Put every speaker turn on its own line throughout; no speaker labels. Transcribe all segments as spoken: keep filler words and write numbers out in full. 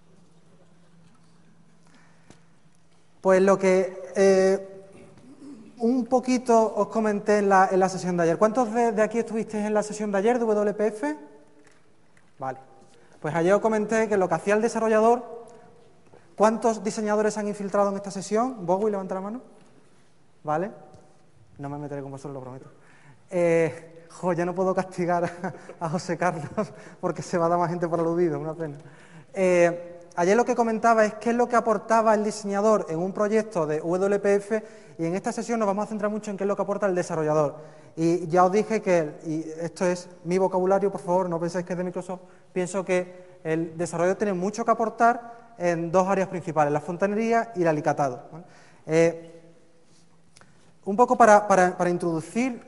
Pues lo que eh, un poquito os comenté en la, en la sesión de ayer. ¿Cuántos de, de aquí estuvisteis en la sesión de ayer de W P F? Vale. Pues ayer os comenté que lo que hacía el desarrollador... ¿Cuántos diseñadores han infiltrado en esta sesión? Bowie, levanta la mano. ¿Vale? No me meteré con vosotros, lo prometo. Eh, jo, ya no puedo castigar a, a José Carlos porque se va a dar más gente por aludido, una pena. Eh, ayer lo que comentaba es qué es lo que aportaba el diseñador en un proyecto de W P F, y en esta sesión nos vamos a centrar mucho en qué es lo que aporta el desarrollador. Y ya os dije que, y esto es mi vocabulario, por favor, no penséis que es de Microsoft, pienso que el desarrollador tiene mucho que aportar en dos áreas principales, la fontanería y el alicatado. ¿Vale? Eh, un poco para, para, para introducir,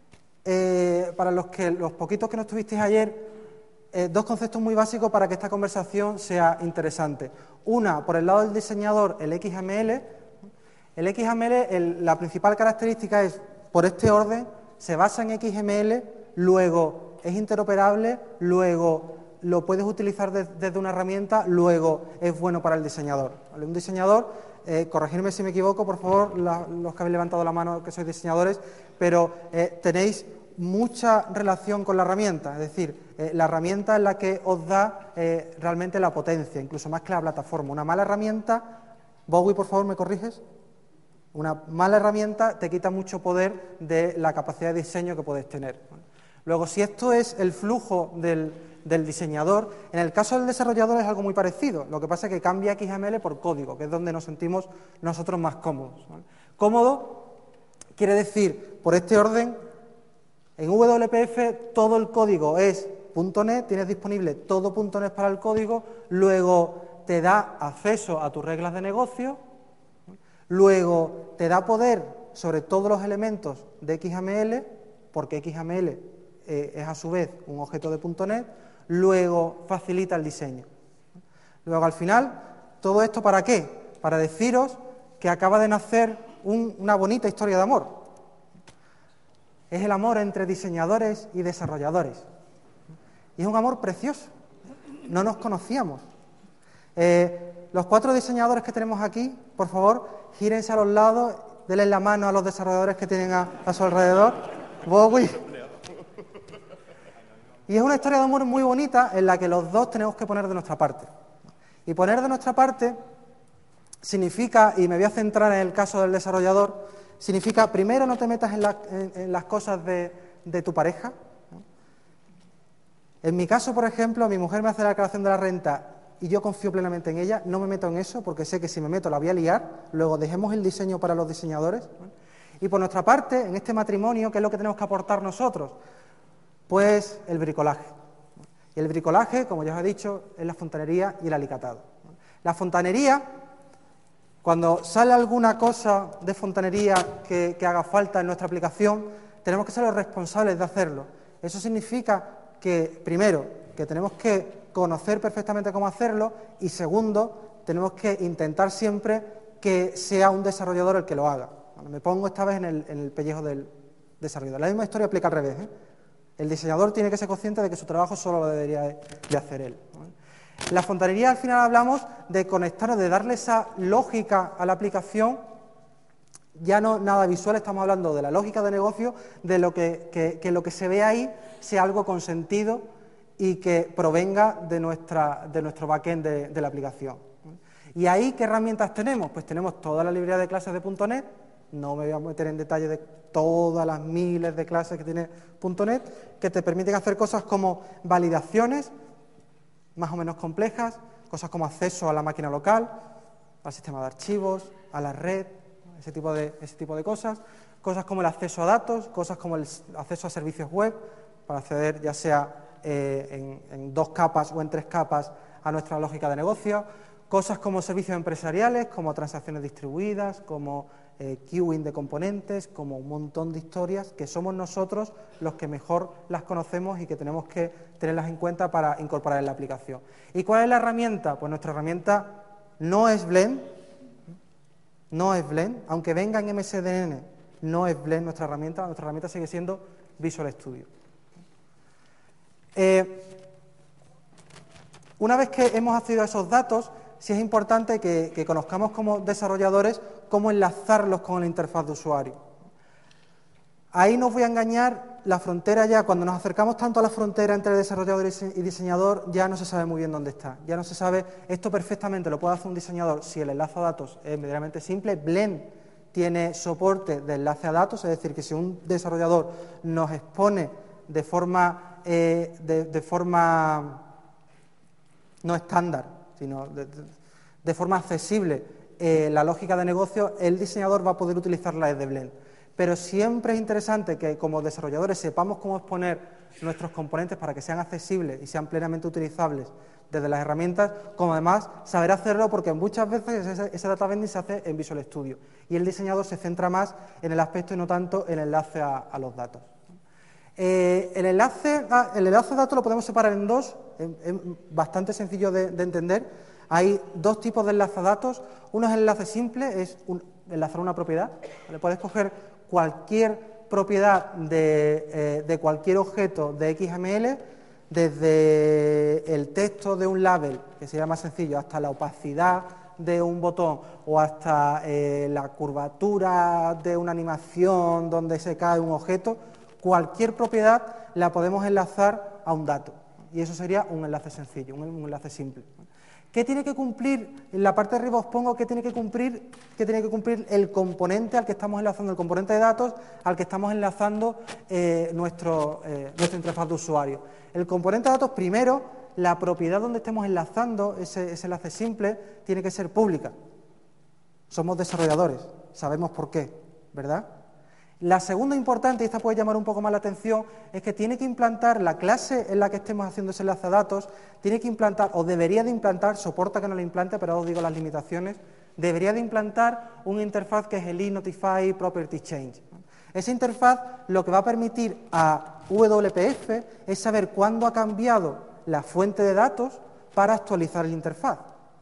eh, para los, que, los poquitos que no estuvisteis ayer, eh, dos conceptos muy básicos para que esta conversación sea interesante. Una, por el lado del diseñador, el X M L. El X M L, el, la principal característica es, por este orden, se basa en X M L, luego es interoperable, luego lo puedes utilizar de, desde una herramienta, luego es bueno para el diseñador. ¿Vale? Un diseñador, eh, corregidme si me equivoco, por favor, la, los que habéis levantado la mano que sois diseñadores, pero eh, tenéis mucha relación con la herramienta, es decir, eh, la herramienta es la que os da eh, realmente la potencia, incluso más que la plataforma. Una mala herramienta, Bowie, por favor, ¿me corriges? Una mala herramienta te quita mucho poder de la capacidad de diseño que puedes tener. Luego, si esto es el flujo del, del diseñador, en el caso del desarrollador es algo muy parecido. Lo que pasa es que cambia X M L por código, que es donde nos sentimos nosotros más cómodos. ¿Vale? Cómodo quiere decir, por este orden, en W P F todo el código es punto net, tienes disponible todo punto net para el código, luego te da acceso a tus reglas de negocio, luego te da poder sobre todos los elementos de X M L, porque X M L eh, es a su vez un objeto de punto net, luego facilita el diseño. Luego al final, ¿todo esto para qué? Para deciros que acaba de nacer un, una bonita historia de amor. Es el amor entre diseñadores y desarrolladores. Y es un amor precioso. No nos conocíamos. Eh, los cuatro diseñadores que tenemos aquí, por favor, gírense a los lados, denle la mano a los desarrolladores que tienen a, a su alrededor. Bowie. Y es una historia de amor muy bonita en la que los dos tenemos que poner de nuestra parte. Y poner de nuestra parte significa, y me voy a centrar en el caso del desarrollador, significa, primero, no te metas en, la, en, en las cosas de, de tu pareja. En mi caso, por ejemplo, mi mujer me hace la declaración de la renta y yo confío plenamente en ella, no me meto en eso porque sé que si me meto la voy a liar, luego dejemos el diseño para los diseñadores. Y por nuestra parte, en este matrimonio, ¿qué es lo que tenemos que aportar nosotros? Pues el bricolaje. Y el bricolaje, como ya os he dicho, es la fontanería y el alicatado. La fontanería, cuando sale alguna cosa de fontanería que, que haga falta en nuestra aplicación, tenemos que ser los responsables de hacerlo. Eso significa que, primero, que tenemos que conocer perfectamente cómo hacerlo, y segundo, tenemos que intentar siempre que sea un desarrollador el que lo haga. Bueno, me pongo esta vez en el, en el pellejo del desarrollador. La misma historia aplica al revés, ¿eh? El diseñador tiene que ser consciente de que su trabajo solo lo debería de, de hacer él. ¿Vale? La fontanería, al final, hablamos de conectarnos, de darle esa lógica a la aplicación. Ya no nada visual, estamos hablando de la lógica de negocio, de lo que, que, que lo que se ve ahí sea algo con sentido y que provenga de, nuestra, de nuestro backend de, de la aplicación. ¿Y ahí qué herramientas tenemos? Pues tenemos toda la librería de clases de punto net, no me voy a meter en detalle de todas las miles de clases que tiene punto net, que te permiten hacer cosas como validaciones, más o menos complejas, cosas como acceso a la máquina local, al sistema de archivos, a la red, ese tipo de, ese tipo de cosas, cosas como el acceso a datos, cosas como el acceso a servicios web, para acceder ya sea eh, en, en dos capas o en tres capas a nuestra lógica de negocio, cosas como servicios empresariales, como transacciones distribuidas, como eh, queuing de componentes, como un montón de historias que somos nosotros los que mejor las conocemos y que tenemos que tenerlas en cuenta para incorporar en la aplicación. ¿Y cuál es la herramienta? Pues nuestra herramienta no es Blend, no es Blend, aunque venga en M S D N, no es Blend nuestra herramienta, nuestra herramienta sigue siendo Visual Studio. Eh, Una vez que hemos accedido a esos datos, sí es importante que, que conozcamos como desarrolladores cómo enlazarlos con la interfaz de usuario. Ahí no os voy a engañar, la frontera ya, cuando nos acercamos tanto a la frontera entre desarrollador y diseñador, ya no se sabe muy bien dónde está. Ya no se sabe, esto perfectamente lo puede hacer un diseñador si el enlace a datos es medianamente simple. Blend tiene soporte de enlace a datos, es decir, que si un desarrollador nos expone de forma, eh, de, de forma no estándar, sino de, de, de forma accesible eh, la lógica de negocio, el diseñador va a poder utilizarla desde Blend. Pero siempre es interesante que como desarrolladores sepamos cómo exponer nuestros componentes para que sean accesibles y sean plenamente utilizables desde las herramientas, como además saber hacerlo porque muchas veces ese, ese data binding se hace en Visual Studio y el diseñador se centra más en el aspecto y no tanto en el enlace a, a los datos. Eh, el, enlace, ah, el enlace a datos lo podemos separar en dos, es, es bastante sencillo de, de entender. Hay dos tipos de enlace a datos. Uno es el enlace simple, es un, enlazar una propiedad. ¿Vale? Puedes coger cualquier propiedad de, eh, de cualquier objeto de X M L, desde el texto de un label, que sería más sencillo, hasta la opacidad de un botón o hasta eh, la curvatura de una animación donde se cae un objeto. Cualquier propiedad la podemos enlazar a un dato y eso sería un enlace sencillo, un, un enlace simple. ¿Qué tiene que cumplir? En la parte de arriba os pongo qué tiene que cumplir, qué tiene que cumplir el componente al que estamos enlazando, el componente de datos al que estamos enlazando eh, nuestro, eh, nuestra interfaz de usuario. El componente de datos, primero, la propiedad donde estemos enlazando ese, ese enlace simple tiene que ser pública. Somos desarrolladores, sabemos por qué, ¿verdad? La segunda importante, y esta puede llamar un poco más la atención, es que tiene que implantar la clase en la que estemos haciendo ese enlace a datos, tiene que implantar, o debería de implantar, soporta que no lo implante, pero os digo las limitaciones, debería de implantar una interfaz que es el eNotify Property Change. Esa interfaz lo que va a permitir a W P F es saber cuándo ha cambiado la fuente de datos para actualizar la interfaz.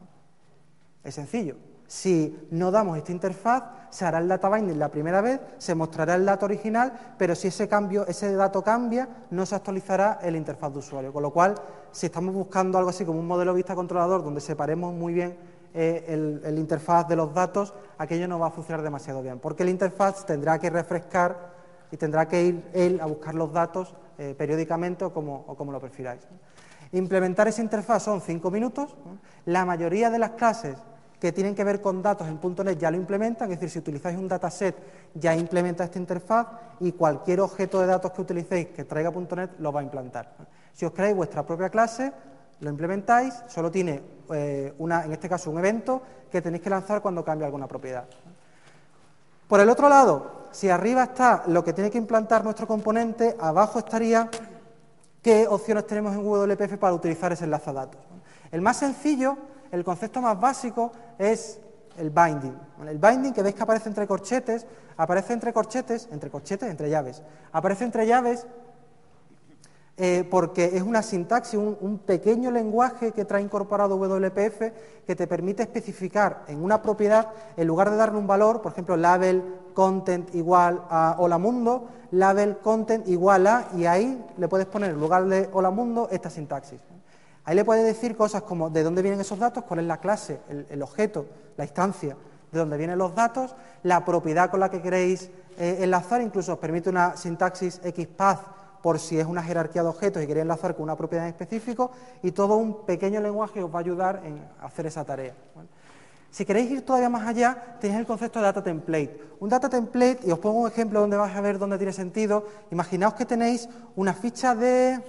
Es sencillo. Si no damos esta interfaz, se hará el data binding la primera vez, se mostrará el dato original, pero si ese cambio, ese dato cambia, no se actualizará en la interfaz de usuario. Con lo cual, si estamos buscando algo así como un modelo vista controlador donde separemos muy bien eh, el, el interfaz de los datos, aquello no va a funcionar demasiado bien, porque la interfaz tendrá que refrescar y tendrá que ir él a buscar los datos eh, periódicamente o como, o como lo prefiráis. Implementar esa interfaz son cinco minutos. La mayoría de las clases que tienen que ver con datos en punto net ya lo implementan, es decir, si utilizáis un dataset ya implementa esta interfaz y cualquier objeto de datos que utilicéis que traiga punto net lo va a implantar. Si os creáis vuestra propia clase, lo implementáis, solo tiene, eh, una, en este caso, un evento que tenéis que lanzar cuando cambie alguna propiedad. Por el otro lado, si arriba está lo que tiene que implantar nuestro componente, abajo estaría qué opciones tenemos en W P F para utilizar ese enlace a datos. El más sencillo, el concepto más básico es el binding. El binding que veis que aparece entre corchetes, aparece entre corchetes, entre corchetes, entre llaves. Aparece entre llaves eh, porque es una sintaxis, un, un pequeño lenguaje que trae incorporado W P F que te permite especificar en una propiedad, en lugar de darle un valor, por ejemplo, label content igual a hola mundo, label content igual a, y ahí le puedes poner en lugar de hola mundo esta sintaxis. Ahí le puede decir cosas como de dónde vienen esos datos, cuál es la clase, el, el objeto, la instancia de dónde vienen los datos, la propiedad con la que queréis eh, enlazar, incluso os permite una sintaxis XPath por si es una jerarquía de objetos y queréis enlazar con una propiedad en específico, y todo un pequeño lenguaje os va a ayudar en hacer esa tarea. ¿Vale? Si queréis ir todavía más allá, tenéis el concepto de data template. Un data template, y os pongo un ejemplo donde vais a ver dónde tiene sentido. Imaginaos que tenéis una ficha de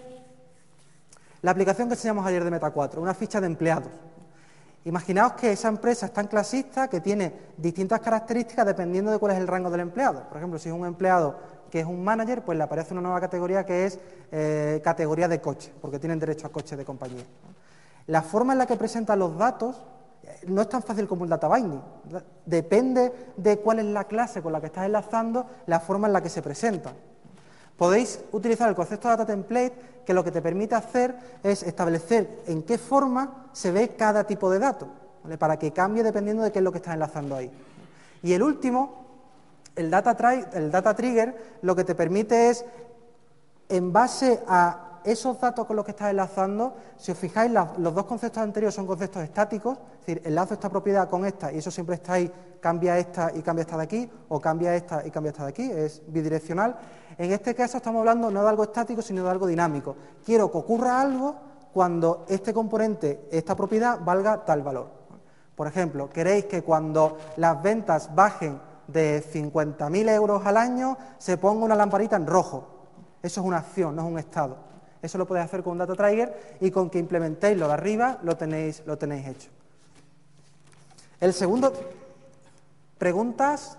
la aplicación que enseñamos ayer de Meta cuatro, una ficha de empleados. Imaginaos que esa empresa es tan clasista que tiene distintas características dependiendo de cuál es el rango del empleado. Por ejemplo, si es un empleado que es un manager, pues le aparece una nueva categoría que es eh, categoría de coche, porque tienen derecho a coche de compañía. La forma en la que presentan los datos no es tan fácil como el data binding. Depende de cuál es la clase con la que estás enlazando, la forma en la que se presentan. Podéis utilizar el concepto de data template, que lo que te permite hacer es establecer en qué forma se ve cada tipo de dato, ¿vale? Para que cambie dependiendo de qué es lo que estás enlazando ahí. Y el último, el data, el data trigger, lo que te permite es, en base a esos datos con los que estás enlazando, si os fijáis, la, los dos conceptos anteriores son conceptos estáticos, es decir, enlazo esta propiedad con esta y eso siempre está ahí, cambia esta y cambia esta de aquí, o cambia esta y cambia esta de aquí, es bidireccional. En este caso estamos hablando no de algo estático, sino de algo dinámico. Quiero que ocurra algo cuando este componente, esta propiedad, valga tal valor. Por ejemplo, queréis que cuando las ventas bajen de cincuenta mil euros al año, se ponga una lamparita en rojo. Eso es una acción, no es un estado. Eso lo podéis hacer con un data trigger y con que implementéis lo de arriba lo tenéis, lo tenéis hecho. El segundo... ¿Preguntas?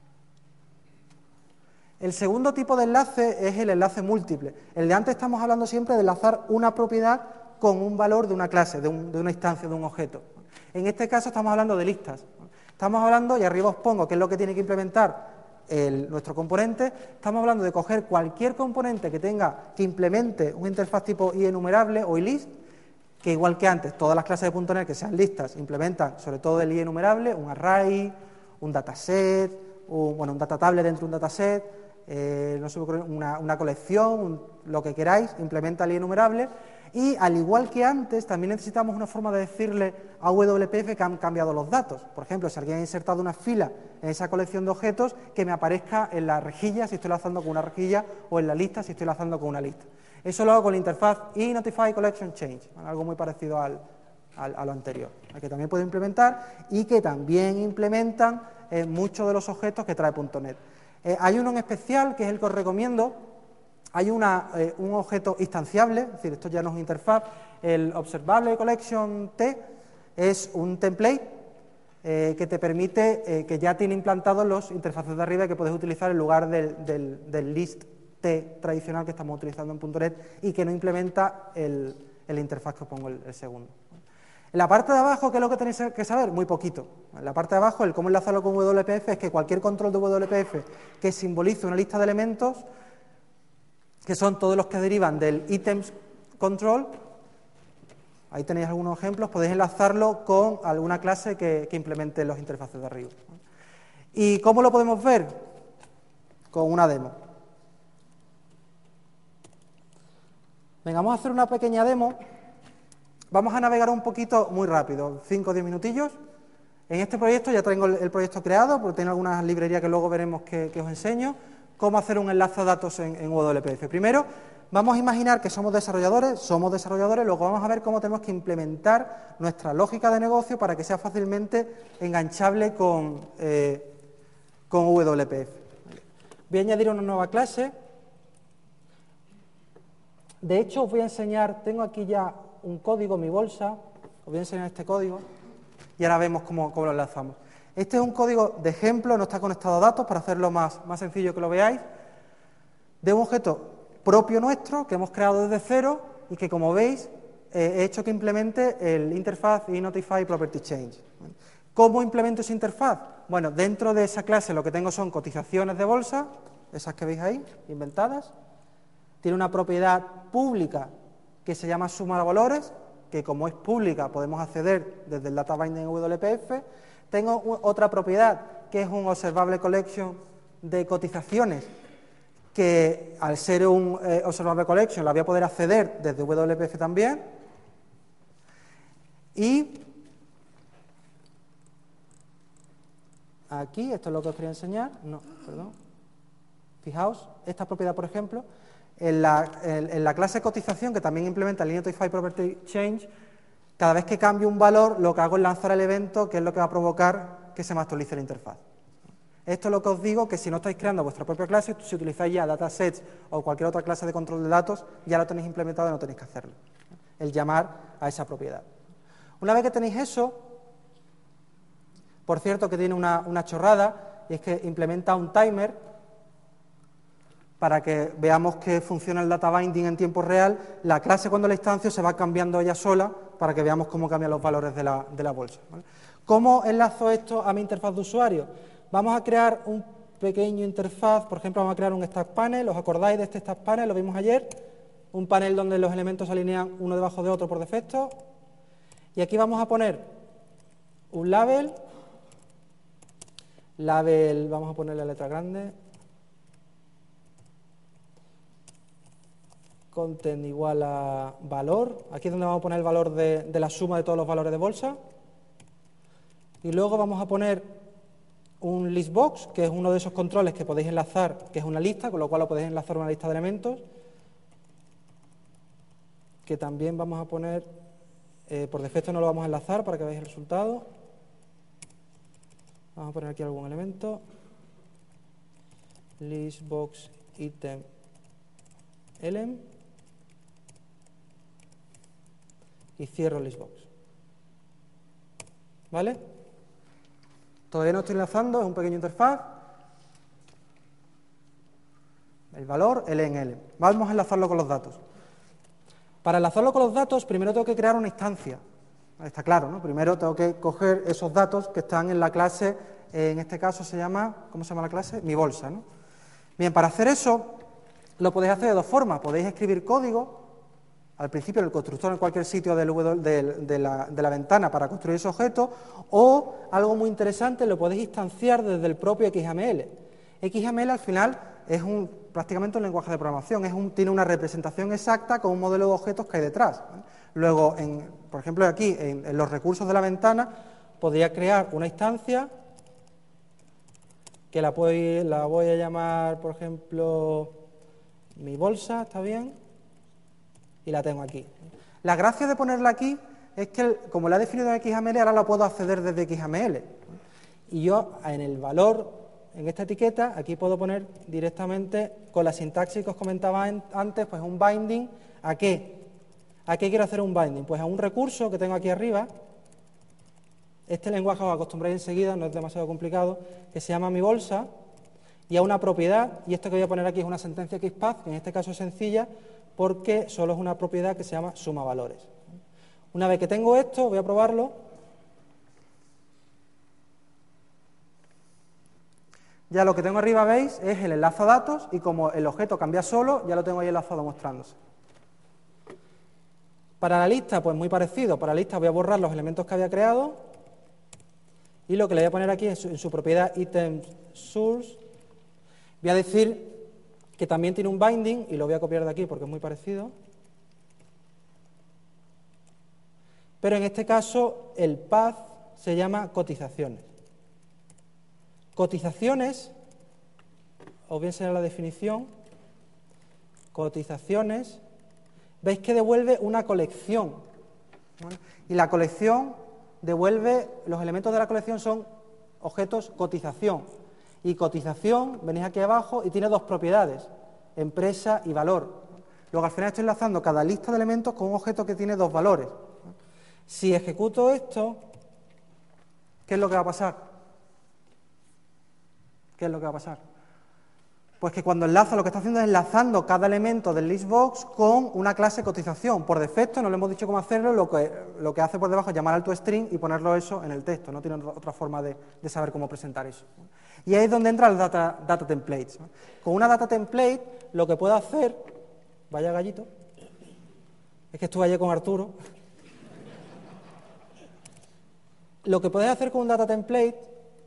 El segundo tipo de enlace es el enlace múltiple. El de antes estamos hablando siempre de enlazar una propiedad con un valor de una clase, de, un, de una instancia, de un objeto. En este caso estamos hablando de listas. Estamos hablando, y arriba os pongo qué es lo que tiene que implementar el, nuestro componente, estamos hablando de coger cualquier componente que tenga, que implemente una interfaz tipo IEnumerable o IList, que igual que antes, todas las clases de punto net que sean listas implementan sobre todo el IEnumerable, un array, un dataset, un, bueno, un data table dentro de un dataset, eh, no sé, una, una colección, un, lo que queráis, implementa el IEnumerable. Y al igual que antes, también necesitamos una forma de decirle a W P F que han cambiado los datos. Por ejemplo, si alguien ha insertado una fila en esa colección de objetos, que me aparezca en la rejilla si estoy lanzando con una rejilla o en la lista si estoy lanzando con una lista. Eso lo hago con la interfaz iNotify Collection Change, algo muy parecido al, al, a lo anterior, que también puedo implementar y que también implementan eh, muchos de los objetos que trae punto net. Eh, hay uno en especial, que es el que os recomiendo. Hay una, eh, un objeto instanciable, es decir, esto ya no es interfaz, el Observable Collection T es un template eh, que te permite, eh, que ya tiene implantados los interfaces de arriba que puedes utilizar en lugar del, del, del list T tradicional que estamos utilizando en punto net y que no implementa el, el interfaz que os pongo el, el segundo. En la parte de abajo, ¿qué es lo que tenéis que saber? Muy poquito. En la parte de abajo, el cómo enlazarlo con W P F es que cualquier control de W P F que simbolice una lista de elementos, que son todos los que derivan del items control, ahí tenéis algunos ejemplos, podéis enlazarlo con alguna clase que, que implemente los interfaces de arriba. ¿Y cómo lo podemos ver? Con una demo. Venga, vamos a hacer una pequeña demo. Vamos a navegar un poquito muy rápido, cinco o diez minutillos. En este proyecto ya tengo el, el proyecto creado, porque tiene algunas librerías que luego veremos que, que os enseño. Cómo hacer un enlace a datos en, en W P F. Primero, vamos a imaginar que somos desarrolladores, somos desarrolladores, luego vamos a ver cómo tenemos que implementar nuestra lógica de negocio para que sea fácilmente enganchable con, eh, con W P F. Voy a añadir una nueva clase. De hecho, os voy a enseñar, tengo aquí ya un código en mi bolsa, os voy a enseñar este código y ahora vemos cómo, cómo lo enlazamos. Este es un código de ejemplo, no está conectado a datos, para hacerlo más, más sencillo que lo veáis, de un objeto propio nuestro que hemos creado desde cero y que, como veis, eh, he hecho que implemente el interfaz iNotify Property Change. ¿Cómo implemento esa interfaz? Bueno, dentro de esa clase lo que tengo son cotizaciones de bolsa, esas que veis ahí, inventadas. Tiene una propiedad pública que se llama suma de valores, que como es pública podemos acceder desde el data binding en W P F. Tengo otra propiedad que es un Observable Collection de cotizaciones, que al ser un eh, Observable Collection la voy a poder acceder desde W P F también. Y aquí, esto es lo que os quería enseñar, no, perdón. Fijaos, esta propiedad, por ejemplo, en la, en, en la clase cotización, que también implementa el iNotify Property Change, cada vez que cambio un valor, lo que hago es lanzar el evento, que es lo que va a provocar que se me actualice la interfaz. Esto es lo que os digo, que si no estáis creando vuestra propia clase, si utilizáis ya datasets o cualquier otra clase de control de datos, ya lo tenéis implementado y no tenéis que hacerlo. El llamar a esa propiedad. Una vez que tenéis eso, por cierto que tiene una, una chorrada, y es que implementa un timer para que veamos que funciona el data binding en tiempo real. La clase, cuando la instancio, se va cambiando ella sola para que veamos cómo cambian los valores de la, de la bolsa, ¿vale? ¿Cómo enlazo esto a mi interfaz de usuario? Vamos a crear un pequeño interfaz, por ejemplo, vamos a crear un stack panel. ¿Os acordáis de este stack panel? Lo vimos ayer. Un panel donde los elementos se alinean uno debajo de otro por defecto. Y aquí vamos a poner un label. Label, vamos a ponerle la letra grande. content igual a valor. Aquí es donde vamos a poner el valor de, de la suma de todos los valores de bolsa. Y luego vamos a poner un listbox, que es uno de esos controles que podéis enlazar, que es una lista, con lo cual lo podéis enlazar a una lista de elementos, que también vamos a poner, eh, por defecto no lo vamos a enlazar para que veáis el resultado. Vamos a poner aquí algún elemento. Listbox item elem. Y cierro listbox. ¿Vale? Todavía no estoy enlazando, es un pequeño interfaz. El valor, L en L. Vamos a enlazarlo con los datos. Para enlazarlo con los datos, primero tengo que crear una instancia. Está claro, ¿no? Primero tengo que coger esos datos que están en la clase, en este caso se llama, ¿cómo se llama la clase? Mi bolsa, ¿no? Bien, para hacer eso, lo podéis hacer de dos formas. Podéis escribir código al principio del constructor en cualquier sitio del, de, de, la, de la ventana para construir ese objeto, o, algo muy interesante, lo podéis instanciar desde el propio X M L. X M L al final es un, prácticamente un lenguaje de programación, es un, tiene una representación exacta con un modelo de objetos que hay detrás, ¿vale? Luego, en, por ejemplo, aquí, en, en los recursos de la ventana, podría crear una instancia que la, puedo, la voy a llamar, por ejemplo, mi bolsa, ¿está bien? Y la tengo aquí. La gracia de ponerla aquí es que, como la he definido en X M L, ahora la puedo acceder desde X M L. Y yo, en el valor, en esta etiqueta, aquí puedo poner directamente, con la sintaxis que os comentaba antes, pues un binding, ¿a qué? ¿A qué quiero hacer un binding? Pues a un recurso que tengo aquí arriba. Este lenguaje os acostumbráis enseguida, no es demasiado complicado, que se llama mi bolsa, y a una propiedad, y esto que voy a poner aquí es una sentencia XPath, que en este caso es sencilla, porque solo es una propiedad que se llama suma valores. Una vez que tengo esto, voy a probarlo. Ya lo que tengo arriba, veis, es el enlace a datos, y como el objeto cambia solo, ya lo tengo ahí enlazado mostrándose. Para la lista, pues muy parecido. Para la lista voy a borrar los elementos que había creado, y lo que le voy a poner aquí es en su propiedad item source. Voy a decir que también tiene un binding, y lo voy a copiar de aquí porque es muy parecido. Pero en este caso el path se llama cotizaciones. Cotizaciones, os voy a enseñar la definición. Cotizaciones, veis que devuelve una colección, ¿vale? Y la colección devuelve, los elementos de la colección son objetos cotización. Y cotización, venís aquí abajo y tiene dos propiedades, empresa y valor. Luego al final estoy enlazando cada lista de elementos con un objeto que tiene dos valores. Si ejecuto esto, ¿qué es lo que va a pasar? ¿Qué es lo que va a pasar? Pues que cuando enlaza, lo que está haciendo es enlazando cada elemento del listbox con una clase cotización. Por defecto, no le hemos dicho cómo hacerlo, lo que, lo que hace por debajo es llamar al toString y ponerlo eso en el texto. No tiene otra forma de, de saber cómo presentar eso. Y ahí es donde entra el data, data templates. Con una data template, lo que puedo hacer, vaya gallito, es que estuve ayer con Arturo, lo que podéis hacer con un data template,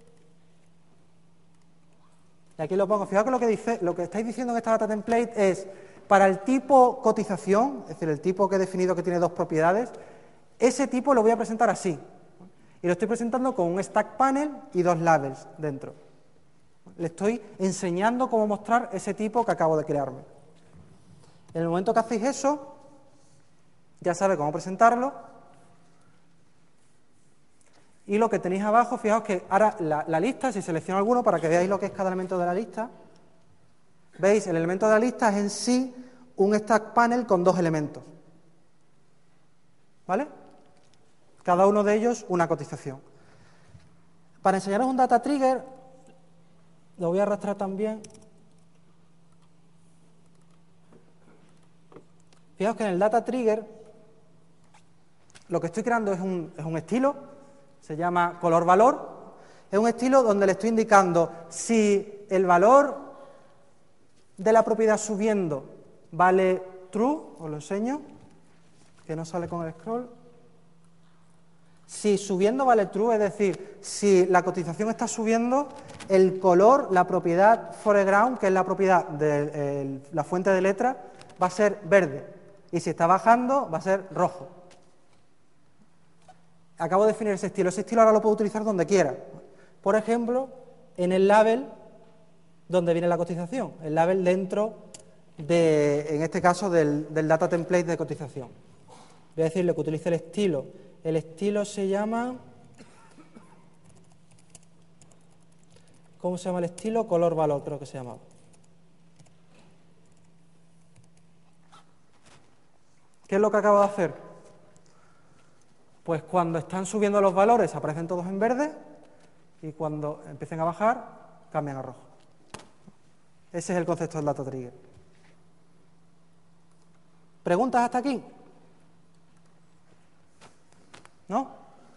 y aquí lo pongo, fijaos que lo que, dice, lo que estáis diciendo en esta data template es, para el tipo cotización, es decir, el tipo que he definido que tiene dos propiedades, ese tipo lo voy a presentar así. Y lo estoy presentando con un stack panel y dos labels dentro. Le estoy enseñando cómo mostrar ese tipo que acabo de crearme. En el momento que hacéis eso, ya sabe cómo presentarlo. Y lo que tenéis abajo, fijaos que ahora la, la lista, si selecciono alguno para que veáis lo que es cada elemento de la lista, veis, el elemento de la lista es en sí un stack panel con dos elementos. ¿Vale? Cada uno de ellos una cotización. Para enseñaros un data trigger, lo voy a arrastrar también. Fijaos que en el data trigger lo que estoy creando es un, es un estilo, se llama color valor. Es un estilo donde le estoy indicando si el valor de la propiedad subiendo vale true, os lo enseño, que no sale con el scroll. Si subiendo vale true, es decir, si la cotización está subiendo, el color, la propiedad foreground, que es la propiedad de el, la fuente de letra, va a ser verde. Y si está bajando, va a ser rojo. Acabo de definir ese estilo. Ese estilo ahora lo puedo utilizar donde quiera. Por ejemplo, en el label donde viene la cotización. El label dentro de, en este caso, del, del data template de cotización. Voy a decirle que utilice el estilo. El estilo se llama... ¿Cómo se llama el estilo? Color valor, creo que se llamaba. ¿Qué es lo que acabo de hacer? Pues cuando están subiendo los valores aparecen todos en verde y cuando empiecen a bajar cambian a rojo. Ese es el concepto del data trigger. ¿Preguntas hasta aquí? ¿No?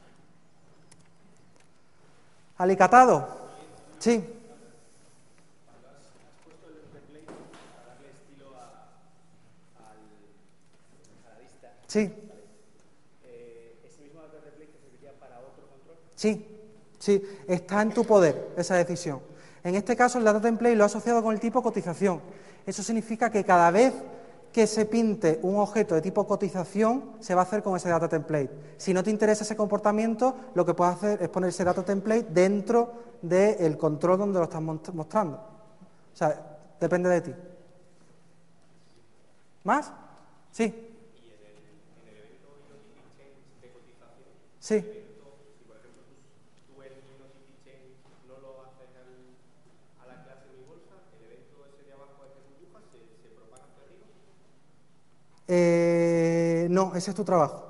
¿Alicatado? Sí.
Cuando has, has puesto el template para darle estilo a, al, a la lista,
Sí.
¿vale? Eh, ¿Ese mismo data template te serviría para otro control?
Sí, sí, está en tu poder esa decisión. En este caso, el data template lo he asociado con el tipo cotización. Eso significa que cada vez que se pinte un objeto de tipo cotización, se va a hacer con ese data template. Si no te interesa ese comportamiento, lo que puedes hacer es poner ese data template dentro del control donde lo estás mostrando. O sea, depende de ti. ¿Más? Sí.
Y en el, en el evento Identity Change de cotización,
Sí.
el evento, si por ejemplo tú, tú el Identity Change no lo haces al, a la clase de mi bolsa, el evento ese de abajo de burbujas se, se propaga hacia arriba.
Eh, no, ese es tu trabajo.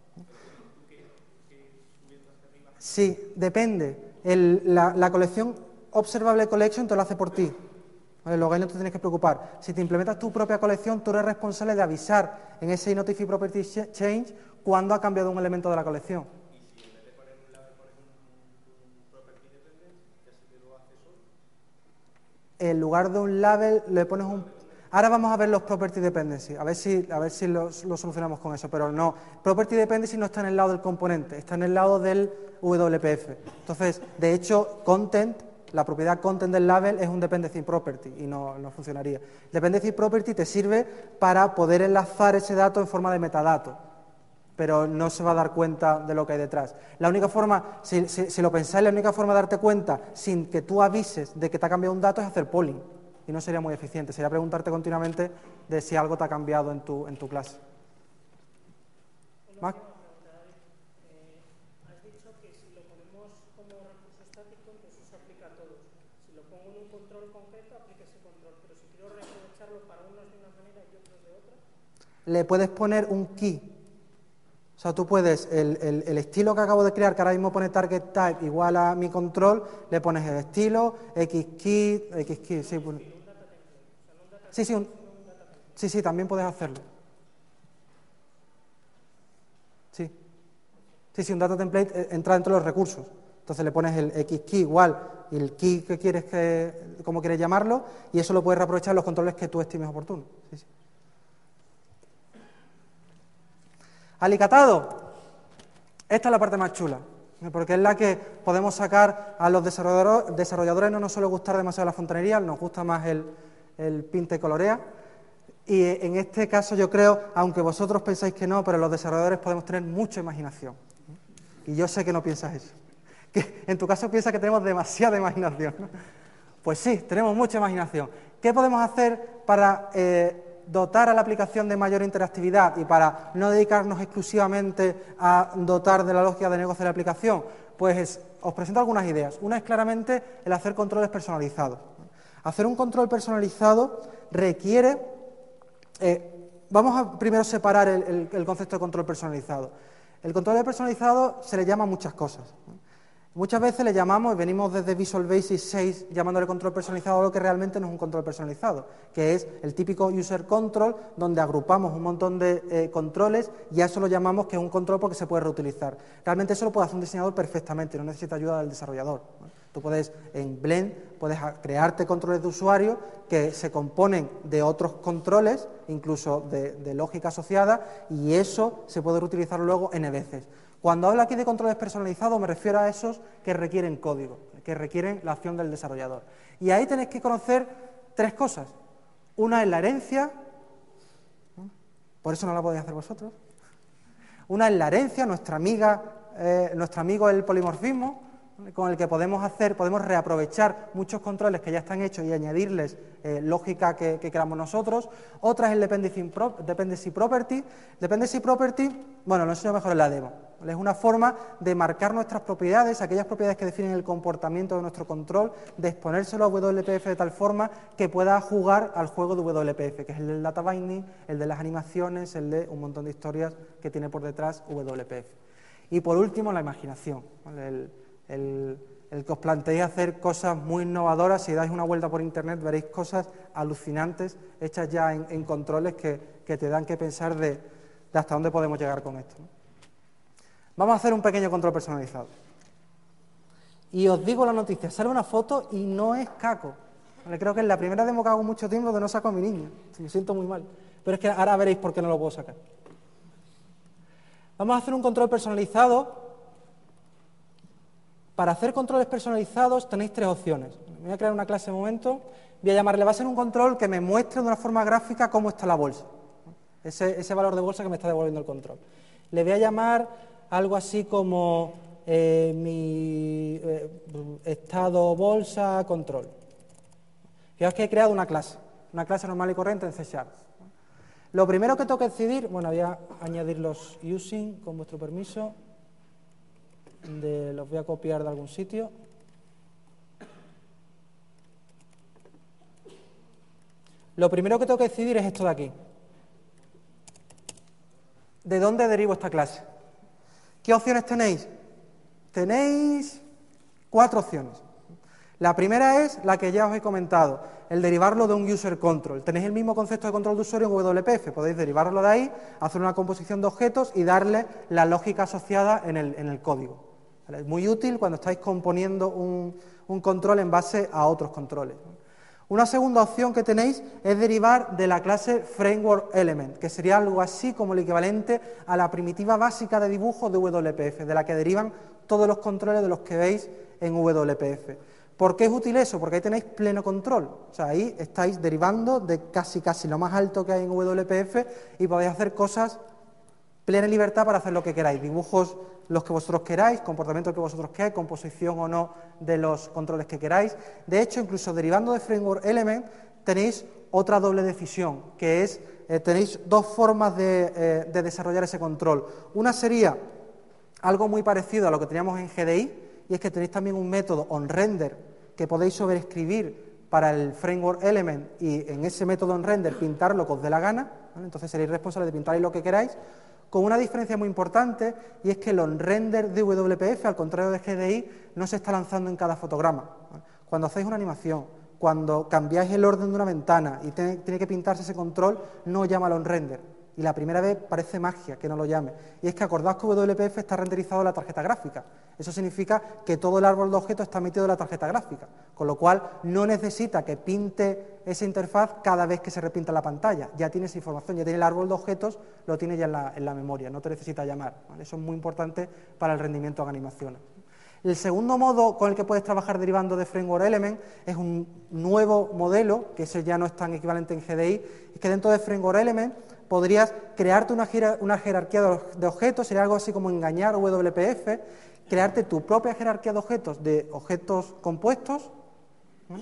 Sí, depende. El, la, la colección Observable Collection te lo hace por ti. ¿Vale? Luego ahí no te tienes que preocupar. Si te implementas tu propia colección, tú eres responsable de avisar en ese Notify Property Change cuando ha cambiado un elemento de la colección.
Y si en vez de poner un label pones un, un property dependent, ya se te lo hace solo.
En lugar de un label le pones un... Ahora vamos a ver los property dependency, a ver si, a ver si lo, lo solucionamos con eso, pero no. Property dependency no está en el lado del componente, está en el lado del W P F. Entonces, de hecho, content, la propiedad content del label es un dependency property y no, no funcionaría. Dependency property te sirve para poder enlazar ese dato en forma de metadato, pero no se va a dar cuenta de lo que hay detrás. La única forma, si, si, si lo pensáis, la única forma de darte cuenta sin que tú avises de que te ha cambiado un dato es hacer polling. Y no sería muy eficiente, sería preguntarte continuamente de si algo te ha cambiado en tu, en tu clase. ¿Más?
Eh, has dicho que si lo ponemos como recurso estático, entonces se aplica a todos. Si lo pongo en un control concreto, aplica ese control. Pero si quiero reaprovecharlo para unos de una manera y otros de otra...
Le puedes poner un key. O sea, tú puedes, el, el, el estilo que acabo de crear, que ahora mismo pone target type igual a mi control, le pones el estilo, xkey, xkey, sí, pues, sí, sí, un, sí, sí, también puedes hacerlo. Sí, sí, sí, un data template entra dentro de los recursos. Entonces le pones el xkey igual y el key que quieres que, como quieres llamarlo, y eso lo puedes reaprovechar en los controles que tú estimes oportunos. Sí, sí. Alicatado. Esta es la parte más chula, porque es la que podemos sacar a los desarrolladores. desarrolladores no nos suele gustar demasiado la fontanería, nos gusta más el, el pinta y colorea. Y en este caso yo creo, aunque vosotros pensáis que no, pero los desarrolladores podemos tener mucha imaginación. Y yo sé que no piensas eso. Que en tu caso piensas que tenemos demasiada imaginación. Pues sí, tenemos mucha imaginación. ¿Qué podemos hacer para... Eh, dotar a la aplicación de mayor interactividad y para no dedicarnos exclusivamente a dotar de la lógica de negocio de la aplicación? Pues es, os presento algunas ideas. Una es claramente el hacer controles personalizados. Hacer un control personalizado requiere... Eh, vamos a primero separar el, el, el concepto de control personalizado. El control personalizado se le llama muchas cosas. Muchas veces le llamamos, y venimos desde Visual Basic seis llamándole control personalizado a lo que realmente no es un control personalizado, que es el típico user control, donde agrupamos un montón de eh, controles y a eso lo llamamos que es un control porque se puede reutilizar. Realmente eso lo puede hacer un diseñador perfectamente, no necesita ayuda del desarrollador. Tú puedes, en Blend, puedes crearte controles de usuario que se componen de otros controles, incluso de, de lógica asociada, y eso se puede reutilizar luego N veces. Cuando hablo aquí de controles personalizados me refiero a esos que requieren código, que requieren la acción del desarrollador. Y ahí tenéis que conocer tres cosas. Una es la herencia, por eso no la podéis hacer vosotros. Una es la herencia, nuestra amiga, eh, nuestro amigo el polimorfismo, con el que podemos hacer, podemos reaprovechar muchos controles que ya están hechos y añadirles eh, lógica que, que queramos nosotros. Otra es el dependency, pro, dependency property. Dependency property, bueno, lo enseño mejor en la demo. Es una forma de marcar nuestras propiedades, aquellas propiedades que definen el comportamiento de nuestro control, de exponérselo a W P F de tal forma que pueda jugar al juego de W P F, que es el del data binding, el de las animaciones, el de un montón de historias que tiene por detrás W P F. Y por último, la imaginación, ¿vale? el, El, el que os planteéis hacer cosas muy innovadoras. Si dais una vuelta por internet veréis cosas alucinantes hechas ya en, en controles que, que te dan que pensar de, de hasta dónde podemos llegar con esto, ¿no? Vamos a hacer un pequeño control personalizado. Y os digo la noticia, sale una foto y no es caco. ¿Vale? Creo que es la primera demo que hago mucho tiempo donde no saco a mi niña. Me siento muy mal. Pero es que ahora veréis por qué no lo puedo sacar. Vamos a hacer un control personalizado. Para hacer controles personalizados tenéis tres opciones. Voy a crear una clase de momento, voy a llamarle, va a ser un control que me muestre de una forma gráfica cómo está la bolsa, ese, ese valor de bolsa que me está devolviendo el control. Le voy a llamar algo así como eh, mi eh, estado bolsa control. Fijaos que he creado una clase, una clase normal y corriente en C Sharp. Lo primero que tengo que decidir, bueno, voy a añadir los using con vuestro permiso. De, los voy a copiar de algún sitio. Lo primero que tengo que decidir es esto de aquí. ¿De dónde derivo esta clase? ¿Qué opciones tenéis? Tenéis cuatro opciones. La primera es la que ya os he comentado, el derivarlo de un user control. Tenéis el mismo concepto de control de usuario en W P F, podéis derivarlo de ahí, hacer una composición de objetos y darle la lógica asociada en el, en el código. Es muy útil cuando estáis componiendo un, un control en base a otros controles. Una segunda opción que tenéis es derivar de la clase Framework Element, que sería algo así como el equivalente a la primitiva básica de dibujo de W P F, de la que derivan todos los controles de los que veis en W P F. ¿Por qué es útil eso? Porque ahí tenéis pleno control. O sea, ahí estáis derivando de casi casi lo más alto que hay en W P F y podéis hacer cosas plena libertad para hacer lo que queráis, dibujos los que vosotros queráis, comportamientos que vosotros queráis, composición o no de los controles que queráis. De hecho, incluso derivando de Framework Element, tenéis otra doble decisión, que es, eh, tenéis dos formas de, eh, de desarrollar ese control. Una sería algo muy parecido a lo que teníamos en G D I, y es que tenéis también un método onRender que podéis sobreescribir para el Framework Element y en ese método onRender pintar lo que os dé la gana, ¿vale? Entonces seréis responsables de pintar lo que queráis, con una diferencia muy importante, y es que el onRender de W P F, al contrario de G D I, no se está lanzando en cada fotograma. Cuando hacéis una animación, cuando cambiáis el orden de una ventana y tiene, tiene que pintarse ese control, no llama al onRender. Y la primera vez parece magia que no lo llame. Y es que acordaos que W P F está renderizado en la tarjeta gráfica. Eso significa que todo el árbol de objetos está metido en la tarjeta gráfica, con lo cual no necesita que pinte esa interfaz cada vez que se repinta la pantalla. Ya tiene esa información, ya tiene el árbol de objetos, lo tiene ya en la, en la memoria, no te necesita llamar, ¿vale? Eso es muy importante para el rendimiento de animaciones. El segundo modo con el que puedes trabajar derivando de Framework Element es un nuevo modelo, que ese ya no es tan equivalente en G D I, es que dentro de Framework Element podrías crearte una, una jerarquía de objetos, sería algo así como engañar W P F, crearte tu propia jerarquía de objetos, de objetos compuestos, ¿no?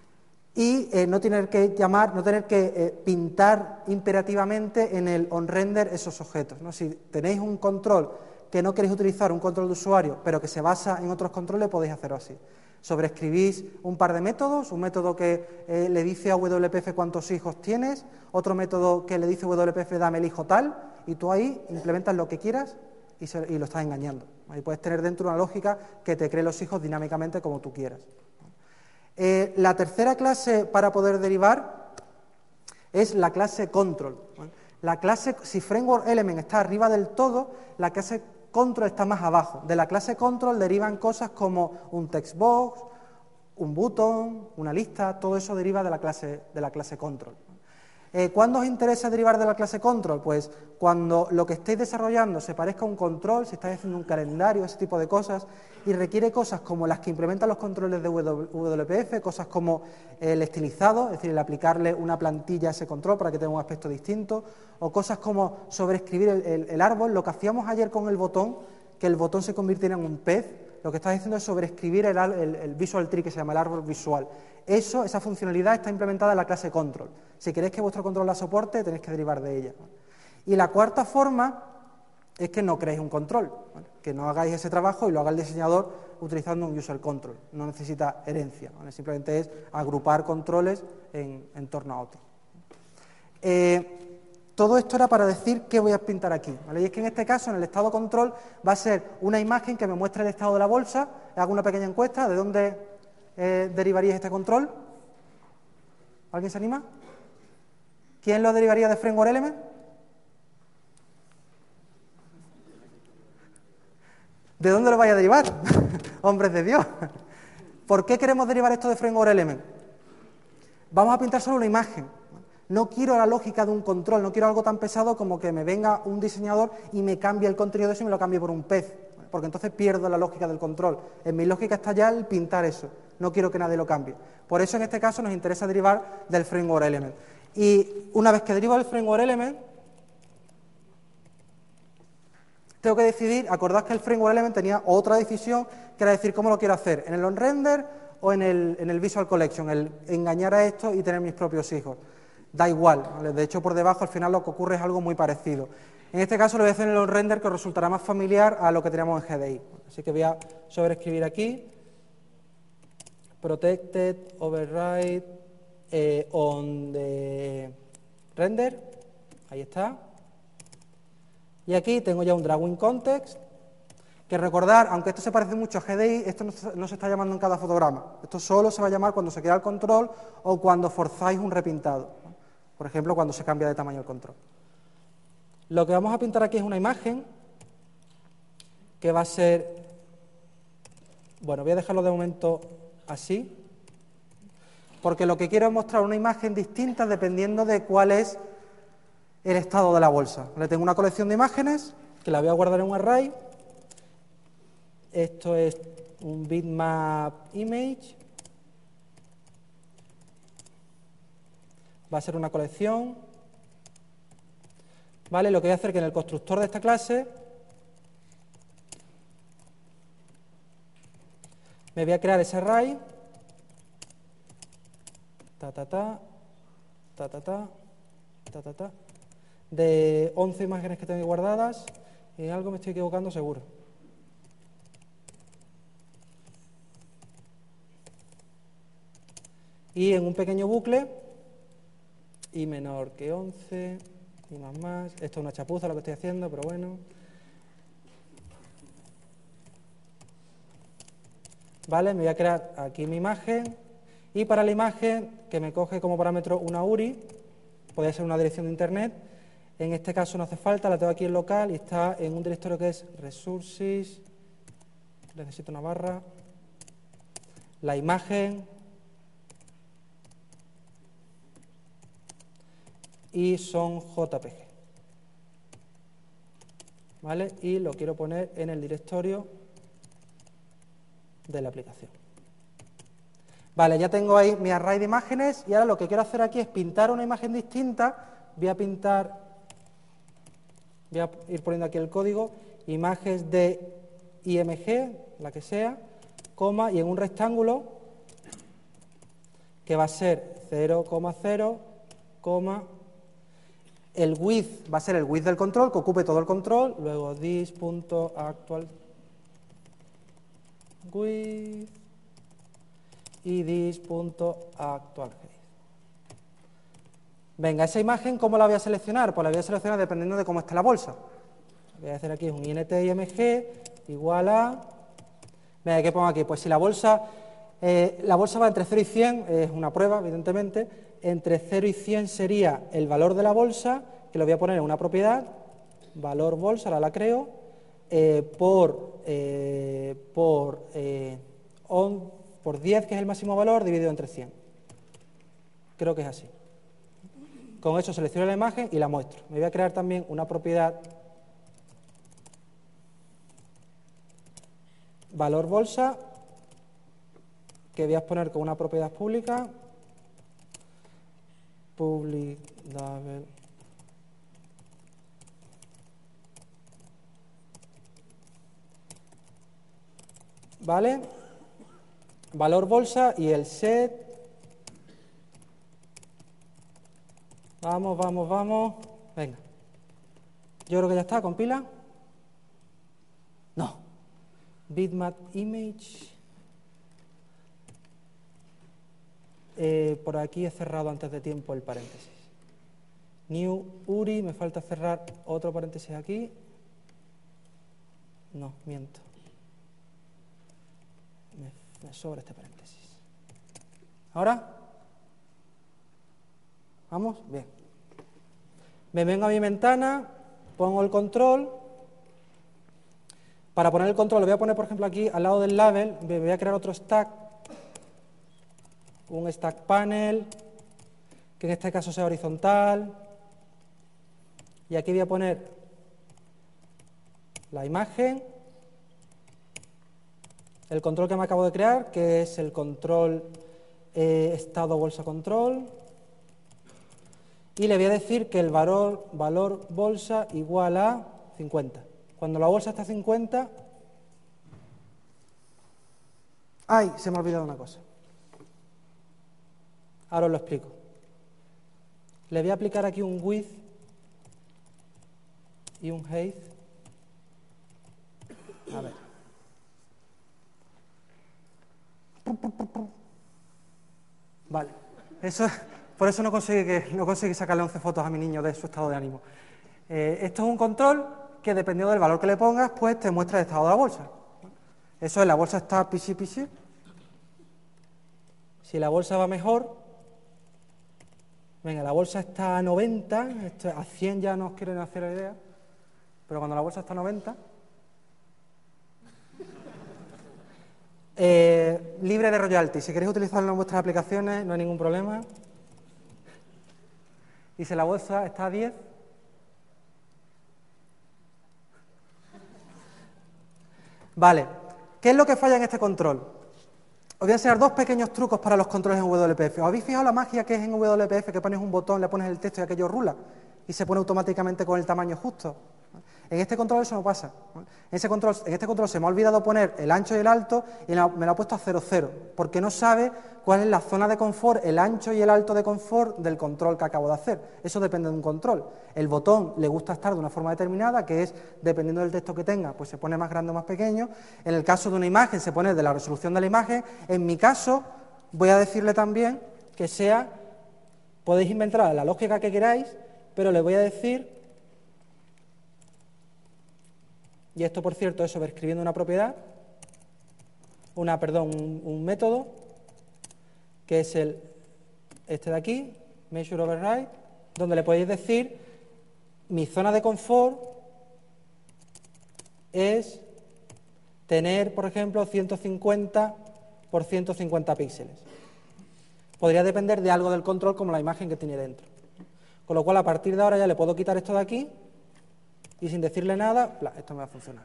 Y eh, no tener que llamar, no tener que eh, pintar imperativamente en el onRender esos objetos, ¿no? Si tenéis un control que no queréis utilizar, un control de usuario, pero que se basa en otros controles, podéis hacerlo así. Sobreescribís un par de métodos, un método que eh, le dice a W P F cuántos hijos tienes, otro método que le dice a W P F dame el hijo tal, y tú ahí implementas lo que quieras y, se, y lo estás engañando. Ahí puedes tener dentro una lógica que te cree los hijos dinámicamente como tú quieras. Eh, la tercera clase para poder derivar es la clase control. La clase, si Framework Element está arriba del todo, la clase control está más abajo. De la clase control derivan cosas como un textbox, un button, una lista, todo eso deriva de la clase, de la clase control. Eh, ¿Cuándo os interesa derivar de la clase control? Pues cuando lo que estéis desarrollando se parezca a un control, si estáis haciendo un calendario, ese tipo de cosas, y requiere cosas como las que implementan los controles de W P F, cosas como el estilizado, es decir, el aplicarle una plantilla a ese control para que tenga un aspecto distinto, o cosas como sobreescribir el, el, el árbol, lo que hacíamos ayer con el botón, que el botón se convirtiera en un pez, lo que está diciendo es sobreescribir el, el, el visual tree, que se llama el árbol visual. Eso, esa funcionalidad está implementada en la clase control. Si queréis que vuestro control la soporte, tenéis que derivar de ella. Y la cuarta forma es que no creéis un control, ¿vale? Que no hagáis ese trabajo y lo haga el diseñador utilizando un user control. No necesita herencia, ¿vale? Simplemente es agrupar controles en, en torno a otro. Eh, todo esto era para decir qué voy a pintar aquí, ¿vale? Y es que en este caso, en el estado control, va a ser una imagen que me muestre el estado de la bolsa. Hago una pequeña encuesta de dónde eh, derivaríais este control. ¿Alguien se anima? ¿Quién lo derivaría de Framework Element? ¿De dónde lo vais a derivar? Hombres de Dios. ¿Por qué queremos derivar esto de Framework Element? Vamos a pintar solo una imagen. No quiero la lógica de un control, no quiero algo tan pesado como que me venga un diseñador y me cambie el contenido de eso y me lo cambie por un pez, porque entonces pierdo la lógica del control. En mi lógica está ya el pintar eso, no quiero que nadie lo cambie. Por eso en este caso nos interesa derivar del Framework Element. Y una vez que derivo del Framework Element, tengo que decidir, acordad que el Framework Element tenía otra decisión, que era decir cómo lo quiero hacer, en el onRender o en el, en el Visual Collection, el engañar a esto y tener mis propios hijos. Da igual, ¿vale? De hecho por debajo al final lo que ocurre es algo muy parecido. En este caso lo voy a hacer en el onRender, que os resultará más familiar a lo que teníamos en G D I. Así que voy a sobreescribir aquí, protected, override, eh, on the render, ahí está. Y aquí tengo ya un drawing context, que recordar, aunque esto se parece mucho a G D I, esto no se, no se está llamando en cada fotograma. Esto solo se va a llamar cuando se crea el control o cuando forzáis un repintado. Por ejemplo, cuando se cambia de tamaño el control. Lo que vamos a pintar aquí es una imagen que va a ser... Bueno, voy a dejarlo de momento así, porque lo que quiero es mostrar una imagen distinta dependiendo de cuál es el estado de la bolsa. Le tengo una colección de imágenes que la voy a guardar en un array. Esto es un bitmap image. Va a ser una colección. ¿Vale? Lo que voy a hacer es que en el constructor de esta clase me voy a crear ese array. Ta, ta, ta, ta, ta, ta, ta, ta, ta, de once imágenes que tengo guardadas. Y en algo me estoy equivocando seguro. Y en un pequeño bucle, y menor que once, y más más. Esto es una chapuza lo que estoy haciendo, pero bueno. Vale, me voy a crear aquí mi imagen, y para la imagen, que me coge como parámetro una U R I, puede ser una dirección de internet, en este caso no hace falta, la tengo aquí en local y está en un directorio que es resources, necesito una barra, la imagen, y son J P G. ¿Vale? Y lo quiero poner en el directorio de la aplicación. Vale, ya tengo ahí mi array de imágenes y ahora lo que quiero hacer aquí es pintar una imagen distinta. Voy a pintar, voy a ir poniendo aquí el código, imágenes de I M G, la que sea, coma, y en un rectángulo que va a ser cero coma cero, coma, el width va a ser el width del control, que ocupe todo el control, luego this.actual width y this.actual height. Venga, esa imagen, ¿cómo la voy a seleccionar? Pues la voy a seleccionar dependiendo de cómo esté la bolsa. Lo que voy a hacer aquí es un int img igual a... Venga, ¿qué pongo aquí? Pues si la bolsa, eh, la bolsa va entre cero y cien, es una prueba, evidentemente. Entre cero y cien sería el valor de la bolsa, que lo voy a poner en una propiedad, valor bolsa, ahora la creo, eh, por, eh, por, eh, on, por diez, que es el máximo valor, dividido entre cien. Creo que es así. Con eso selecciono la imagen y la muestro. Me voy a crear también una propiedad valor bolsa, que voy a exponer con una propiedad pública, public double ¿vale? Valor bolsa y el set. Vamos, vamos, vamos. Venga. Yo creo que ya está, compila. No. Bitmap image. Eh, por aquí he cerrado antes de tiempo el paréntesis. New U R I, me falta cerrar otro paréntesis aquí. No, miento. Me, me sobra este paréntesis. ¿Ahora? ¿Vamos? Bien. Me vengo a mi ventana, pongo el control. Para poner el control, lo voy a poner, por ejemplo, aquí al lado del label. Me voy a crear otro stack. Un stack panel, que en este caso sea horizontal. Y aquí voy a poner la imagen, el control que me acabo de crear, que es el control eh, estado bolsa control. Y le voy a decir que el valor, valor bolsa igual a cincuenta. Cuando la bolsa está a cincuenta... ¡Ay! Se me ha olvidado una cosa. Ahora os lo explico. Le voy a aplicar aquí un width y un height. A ver. Vale. Eso, por eso no conseguí, que, no conseguí sacarle once fotos a mi niño de su estado de ánimo. Eh, esto es un control que, dependiendo del valor que le pongas, pues te muestra el estado de la bolsa. Eso es, la bolsa está pichi pichi. Si la bolsa va mejor, venga, la bolsa está a noventa, esto, a cien ya no os quieren hacer la idea, pero cuando la bolsa está a noventa, eh, libre de royalty. Si queréis utilizarlo en vuestras aplicaciones, no hay ningún problema. Y si la bolsa está a diez, vale. ¿Qué es lo que falla en este control? Os voy a enseñar dos pequeños trucos para los controles en W P F. ¿Os habéis fijado la magia que es en W P F, que pones un botón, le pones el texto y aquello rula y se pone automáticamente con el tamaño justo? En este control eso no pasa. En, ese control, en este control se me ha olvidado poner el ancho y el alto y me lo ha puesto a cero cero, porque no sabe cuál es la zona de confort, el ancho y el alto de confort del control que acabo de hacer. Eso depende de un control. El botón le gusta estar de una forma determinada, que es, dependiendo del texto que tenga, pues se pone más grande o más pequeño. En el caso de una imagen se pone de la resolución de la imagen. En mi caso voy a decirle también que sea, podéis inventar la lógica que queráis, pero le voy a decir... Y esto, por cierto, es sobreescribiendo una propiedad, una, perdón, un, un método, que es el este de aquí, measure override, donde le podéis decir mi zona de confort es tener, por ejemplo, ciento cincuenta por ciento cincuenta píxeles. Podría depender de algo del control, como la imagen que tiene dentro. Con lo cual, a partir de ahora ya le puedo quitar esto de aquí, y sin decirle nada, esto me va a funcionar.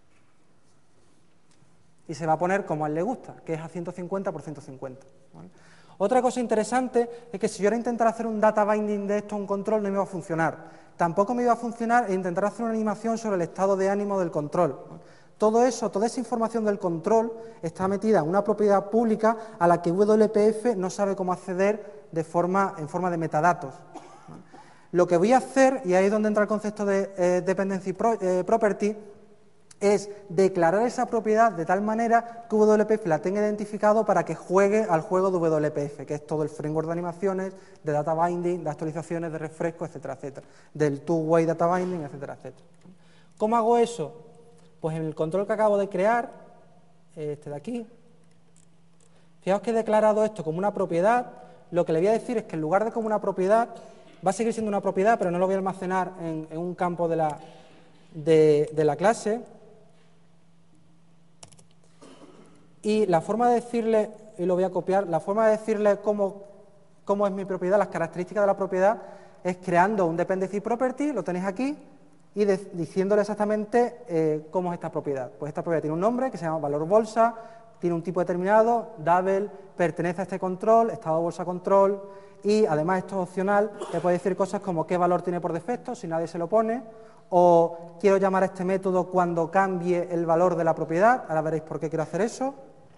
Y se va a poner como a él le gusta, que es a ciento cincuenta por ciento cincuenta. ¿Vale? Otra cosa interesante es que si yo ahora intentara hacer un data binding de esto a un control, no me iba a funcionar. Tampoco me iba a funcionar intentar hacer una animación sobre el estado de ánimo del control. Todo eso, toda esa información del control está metida en una propiedad pública a la que W P F no sabe cómo acceder de forma, en forma de metadatos. Lo que voy a hacer, y ahí es donde entra el concepto de eh, dependency pro, eh, property, es declarar esa propiedad de tal manera que W P F la tenga identificado para que juegue al juego de W P F, que es todo el framework de animaciones, de data binding, de actualizaciones, de refresco, etcétera, etcétera, del two-way data binding, etcétera, etcétera. ¿Cómo hago eso? Pues en el control que acabo de crear, este de aquí, fijaos que he declarado esto como una propiedad. Lo que le voy a decir es que en lugar de como una propiedad, va a seguir siendo una propiedad, pero no lo voy a almacenar en, en un campo de la, de, de la clase. Y la forma de decirle, y lo voy a copiar, la forma de decirle cómo, cómo es mi propiedad, las características de la propiedad, es creando un dependency property, lo tenéis aquí, y de, diciéndole exactamente eh, cómo es esta propiedad. Pues esta propiedad tiene un nombre que se llama valor bolsa, tiene un tipo determinado, double, pertenece a este control, estado bolsa control, y además esto es opcional, le puede decir cosas como qué valor tiene por defecto, si nadie se lo pone, o quiero llamar a este método cuando cambie el valor de la propiedad, ahora veréis por qué quiero hacer eso.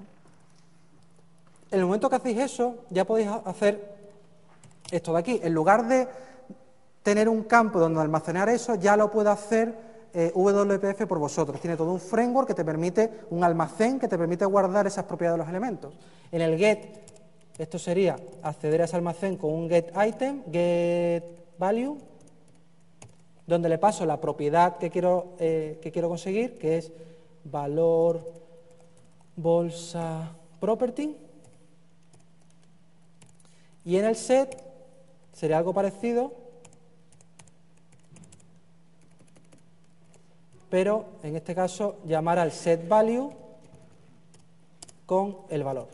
En el momento que hacéis eso, ya podéis hacer esto de aquí. En lugar de tener un campo donde almacenar eso, ya lo puede hacer eh, W P F por vosotros. Tiene todo un framework que te permite, un almacén que te permite guardar esas propiedades de los elementos. En el get, esto sería acceder a ese almacén con un get item, get value, donde le paso la propiedad que quiero, eh, que quiero conseguir, que es valor bolsa property. Y en el set sería algo parecido, pero en este caso llamar al set value con el valor.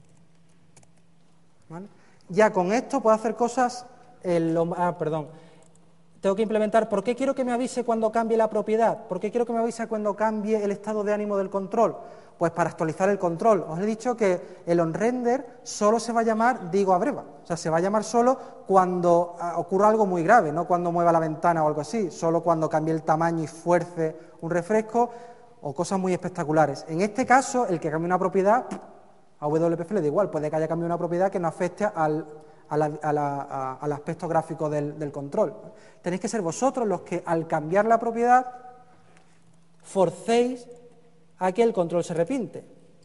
¿Vale? Ya con esto puedo hacer cosas, el, ah, perdón, tengo que implementar, ¿por qué quiero que me avise cuando cambie la propiedad? ¿Por qué quiero que me avise cuando cambie el estado de ánimo del control? Pues para actualizar el control. Os he dicho que el onRender solo se va a llamar digo a breva, o sea, se va a llamar solo cuando ocurra algo muy grave, no cuando mueva la ventana o algo así, solo cuando cambie el tamaño y fuerce un refresco o cosas muy espectaculares. En este caso, el que cambie una propiedad, a W P F le da igual, puede que haya cambiado una propiedad que no afecte al, a la, a la, a, al aspecto gráfico del, del control. Tenéis que ser vosotros los que, al cambiar la propiedad, forcéis a que el control se repinte,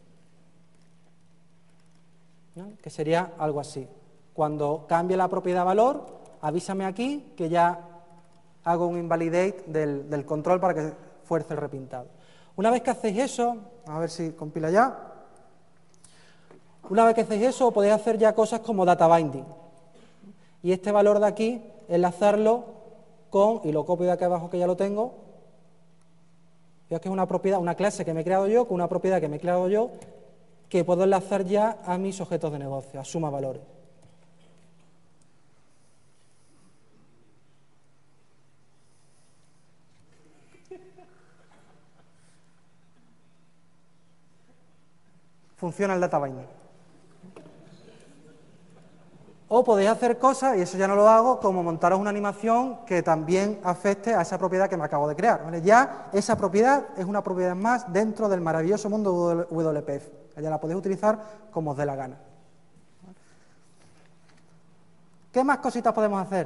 ¿no? Que sería algo así. Cuando cambie la propiedad valor, avísame aquí que ya hago un invalidate del, del control para que fuerce el repintado. Una vez que hacéis eso, a ver si compila ya, una vez que hacéis eso podéis hacer ya cosas como data binding. Y este valor de aquí, enlazarlo con, y lo copio de aquí abajo que ya lo tengo, que es una propiedad, una clase que me he creado yo, con una propiedad que me he creado yo, que puedo enlazar ya a mis objetos de negocio, a suma valores. Funciona el data binding. O podéis hacer cosas, y eso ya no lo hago, como montaros una animación que también afecte a esa propiedad que me acabo de crear, ¿vale? Ya esa propiedad es una propiedad más dentro del maravilloso mundo de W P F. Ya la podéis utilizar como os dé la gana. ¿Qué más cositas podemos hacer?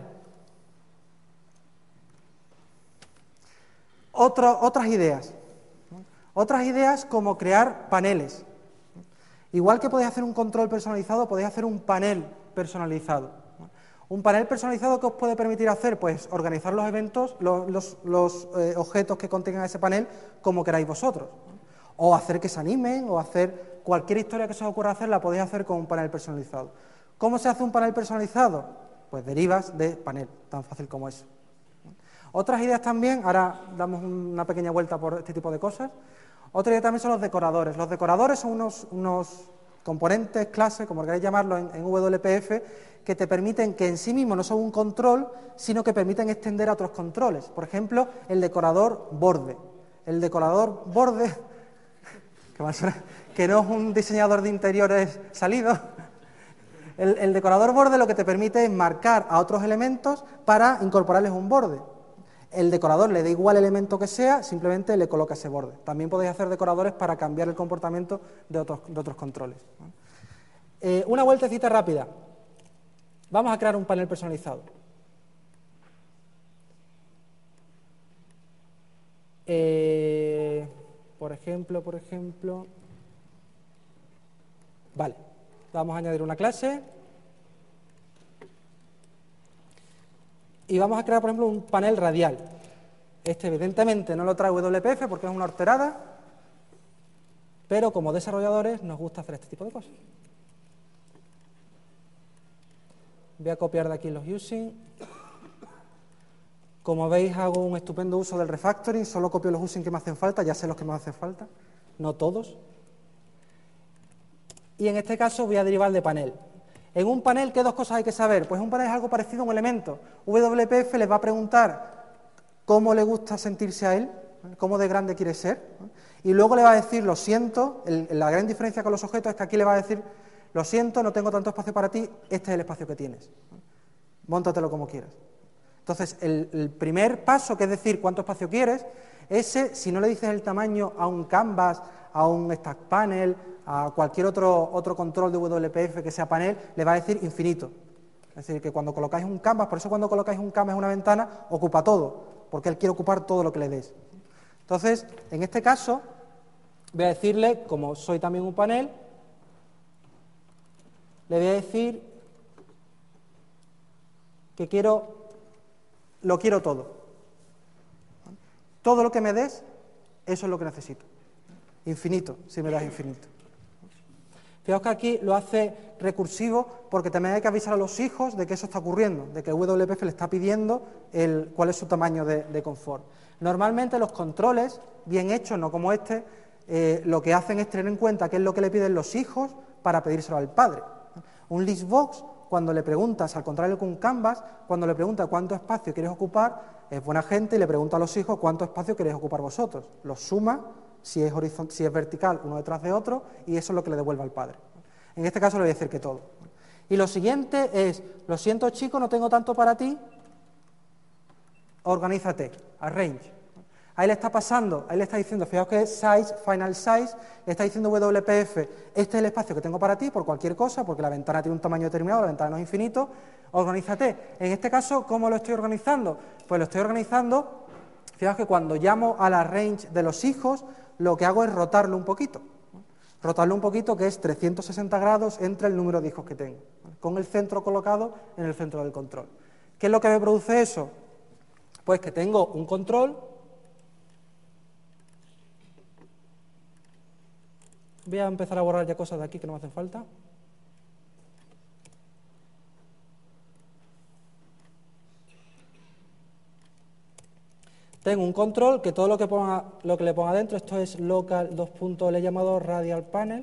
Otro, otras ideas. Otras ideas como crear paneles. Igual que podéis hacer un control personalizado, podéis hacer un panel personalizado. Un panel personalizado que os puede permitir hacer, pues, organizar los eventos, los, los, los eh, objetos que contengan ese panel como queráis vosotros. O hacer que se animen, o hacer cualquier historia que se os ocurra hacer, la podéis hacer con un panel personalizado. ¿Cómo se hace un panel personalizado? Pues derivas de panel, tan fácil como eso. Otras ideas también, ahora damos una pequeña vuelta por este tipo de cosas. Otra idea también son los decoradores. Los decoradores son unos, unos componentes, clases, como queráis llamarlo en, en W P F, que te permiten que en sí mismos no son un control, sino que permiten extender a otros controles. Por ejemplo, el decorador borde. El decorador borde, que, mal suena, que no es un diseñador de interiores salido. El, el decorador borde lo que te permite es marcar a otros elementos para incorporarles un borde. El decorador le da igual el elemento que sea, simplemente le coloca ese borde. También podéis hacer decoradores para cambiar el comportamiento de otros, de otros controles. Eh, una vueltecita rápida. Vamos a crear un panel personalizado. Eh, por ejemplo, por ejemplo... Vale, vamos a añadir una clase. Y vamos a crear, por ejemplo, un panel radial. Este, evidentemente, no lo trae W P F porque es una horterada, pero como desarrolladores nos gusta hacer este tipo de cosas. Voy a copiar de aquí los using. Como veis, hago un estupendo uso del refactoring, solo copio los using que me hacen falta, ya sé los que me hacen falta, no todos. Y en este caso voy a derivar de panel. En un panel, ¿qué dos cosas hay que saber? Pues un panel es algo parecido a un elemento. W P F les va a preguntar cómo le gusta sentirse a él, cómo de grande quiere ser, y luego le va a decir, lo siento, el, la gran diferencia con los objetos es que aquí le va a decir, lo siento, no tengo tanto espacio para ti, este es el espacio que tienes, móntatelo como quieras. Entonces, el, el primer paso, que es decir cuánto espacio quieres, ese, si no le dices el tamaño a un canvas, a un stack panel, a cualquier otro, otro control de W P F que sea panel, le va a decir infinito. Es decir, que cuando colocáis un canvas, por eso cuando colocáis un canvas en una ventana, ocupa todo, porque él quiere ocupar todo lo que le des. Entonces, en este caso, voy a decirle, como soy también un panel, le voy a decir que quiero, lo quiero todo. Todo lo que me des, eso es lo que necesito. Infinito, si me das infinito. Fijaos que aquí lo hace recursivo porque también hay que avisar a los hijos de que eso está ocurriendo, de que W P F le está pidiendo el, cuál es su tamaño de, de confort. Normalmente los controles, bien hechos, no como este, eh, lo que hacen es tener en cuenta qué es lo que le piden los hijos para pedírselo al padre. Un listbox, cuando le preguntas, al contrario que un canvas, cuando le pregunta cuánto espacio quieres ocupar, es buena gente y le pregunta a los hijos cuánto espacio queréis ocupar vosotros. Los suma, si es, horizont si es vertical, uno detrás de otro, y eso es lo que le devuelve al padre. En este caso le voy a decir que todo. Y lo siguiente es, lo siento chico, no tengo tanto para ti, organízate, arrange. Ahí le está pasando, ahí le está diciendo, fijaos que es size, final size, le está diciendo W P F, este es el espacio que tengo para ti por cualquier cosa, porque la ventana tiene un tamaño determinado, la ventana no es infinito, organízate. En este caso, ¿cómo lo estoy organizando? Pues lo estoy organizando, fijaos que cuando llamo a la range de los hijos, lo que hago es rotarlo un poquito. Rotarlo un poquito, que es trescientos sesenta grados entre el número de hijos que tengo, con el centro colocado en el centro del control. ¿Qué es lo que me produce eso? Pues que tengo un control. Voy a empezar a borrar ya cosas de aquí que no me hacen falta. Tengo un control que todo lo que, ponga, lo que le ponga dentro, esto es local, dos puntos, le he llamado radial panel.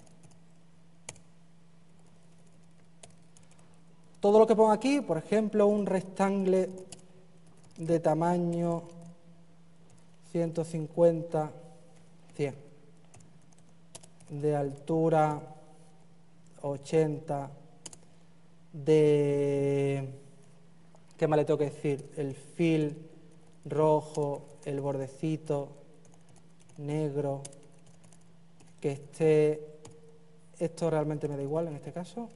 Todo lo que ponga aquí, por ejemplo, un rectangle de tamaño ciento cincuenta, cien, de altura ochenta, de, ¿qué más le tengo que decir? El fill rojo, el bordecito negro, que esté, esto realmente me da igual en este caso,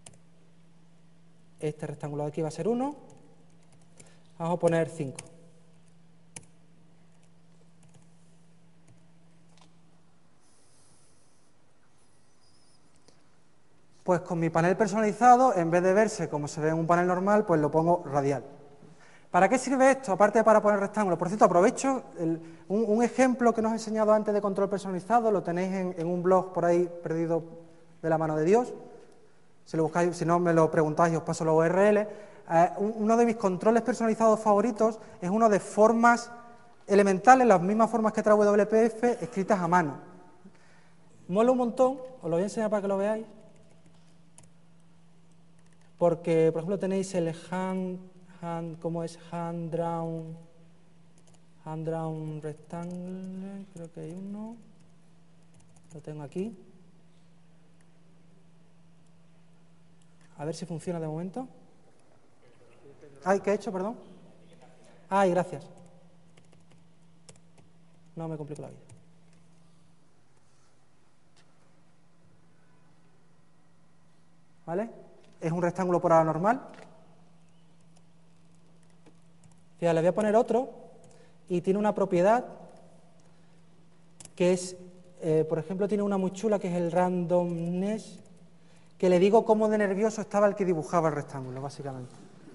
este rectángulo de aquí va a ser uno, vamos a poner cinco. Pues con mi panel personalizado, en vez de verse como se ve en un panel normal, pues lo pongo radial. ¿Para qué sirve esto? Aparte de para poner rectángulos. Por cierto, aprovecho el, un, un ejemplo que nos he enseñado antes de control personalizado, lo tenéis en, en un blog por ahí perdido de la mano de Dios. Si lo buscáis, si no me lo preguntáis, os paso la U R L. Eh, uno de mis controles personalizados favoritos es uno de formas elementales, las mismas formas que trae W P F, escritas a mano. Mola un montón, os lo voy a enseñar para que lo veáis. Porque, por ejemplo, tenéis el hand, hand ¿cómo es? Hand drawn, hand drawn rectangle, creo que hay uno. Lo tengo aquí. A ver si funciona de momento. Ay, ¿qué he hecho, perdón? Ay, gracias. No me complico la vida. ¿Vale? Es un rectángulo por ahora normal. Fíjate, le voy a poner otro y tiene una propiedad que es, eh, por ejemplo, tiene una muy chula que es el randomness, que le digo cómo de nervioso estaba el que dibujaba el rectángulo, básicamente.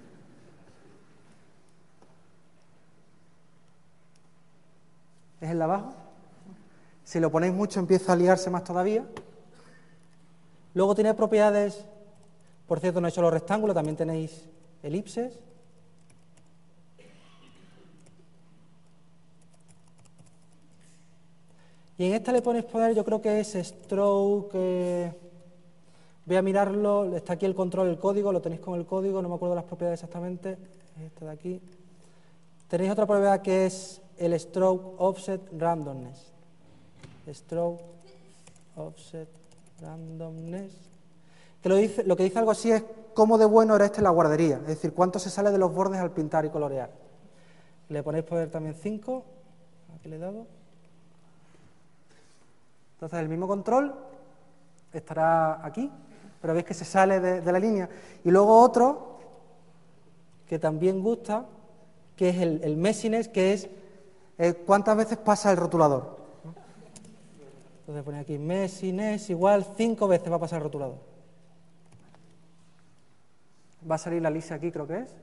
Es el de abajo. Si lo ponéis mucho empieza a liarse más todavía. Luego tiene propiedades, por cierto, no he hecho los rectángulos, también tenéis elipses. Y en esta le ponéis poner, yo creo que es stroke, eh, Voy a mirarlo, está aquí el control, el código, lo tenéis con el código, no me acuerdo las propiedades exactamente, este de aquí. Tenéis otra propiedad que es el stroke offset randomness. Stroke offset randomness. Que lo, dice, lo que dice algo así es cómo de bueno era este en la guardería, es decir, cuánto se sale de los bordes al pintar y colorear. Le ponéis poder también cinco, aquí le he dado. Entonces el mismo control estará aquí, pero veis que se sale de, de la línea. Y luego otro, que también gusta, que es el, el messiness, que es eh, cuántas veces pasa el rotulador. ¿No? Entonces pone aquí messiness igual cinco veces va a pasar el rotulador. Va a salir la lista aquí, creo que es.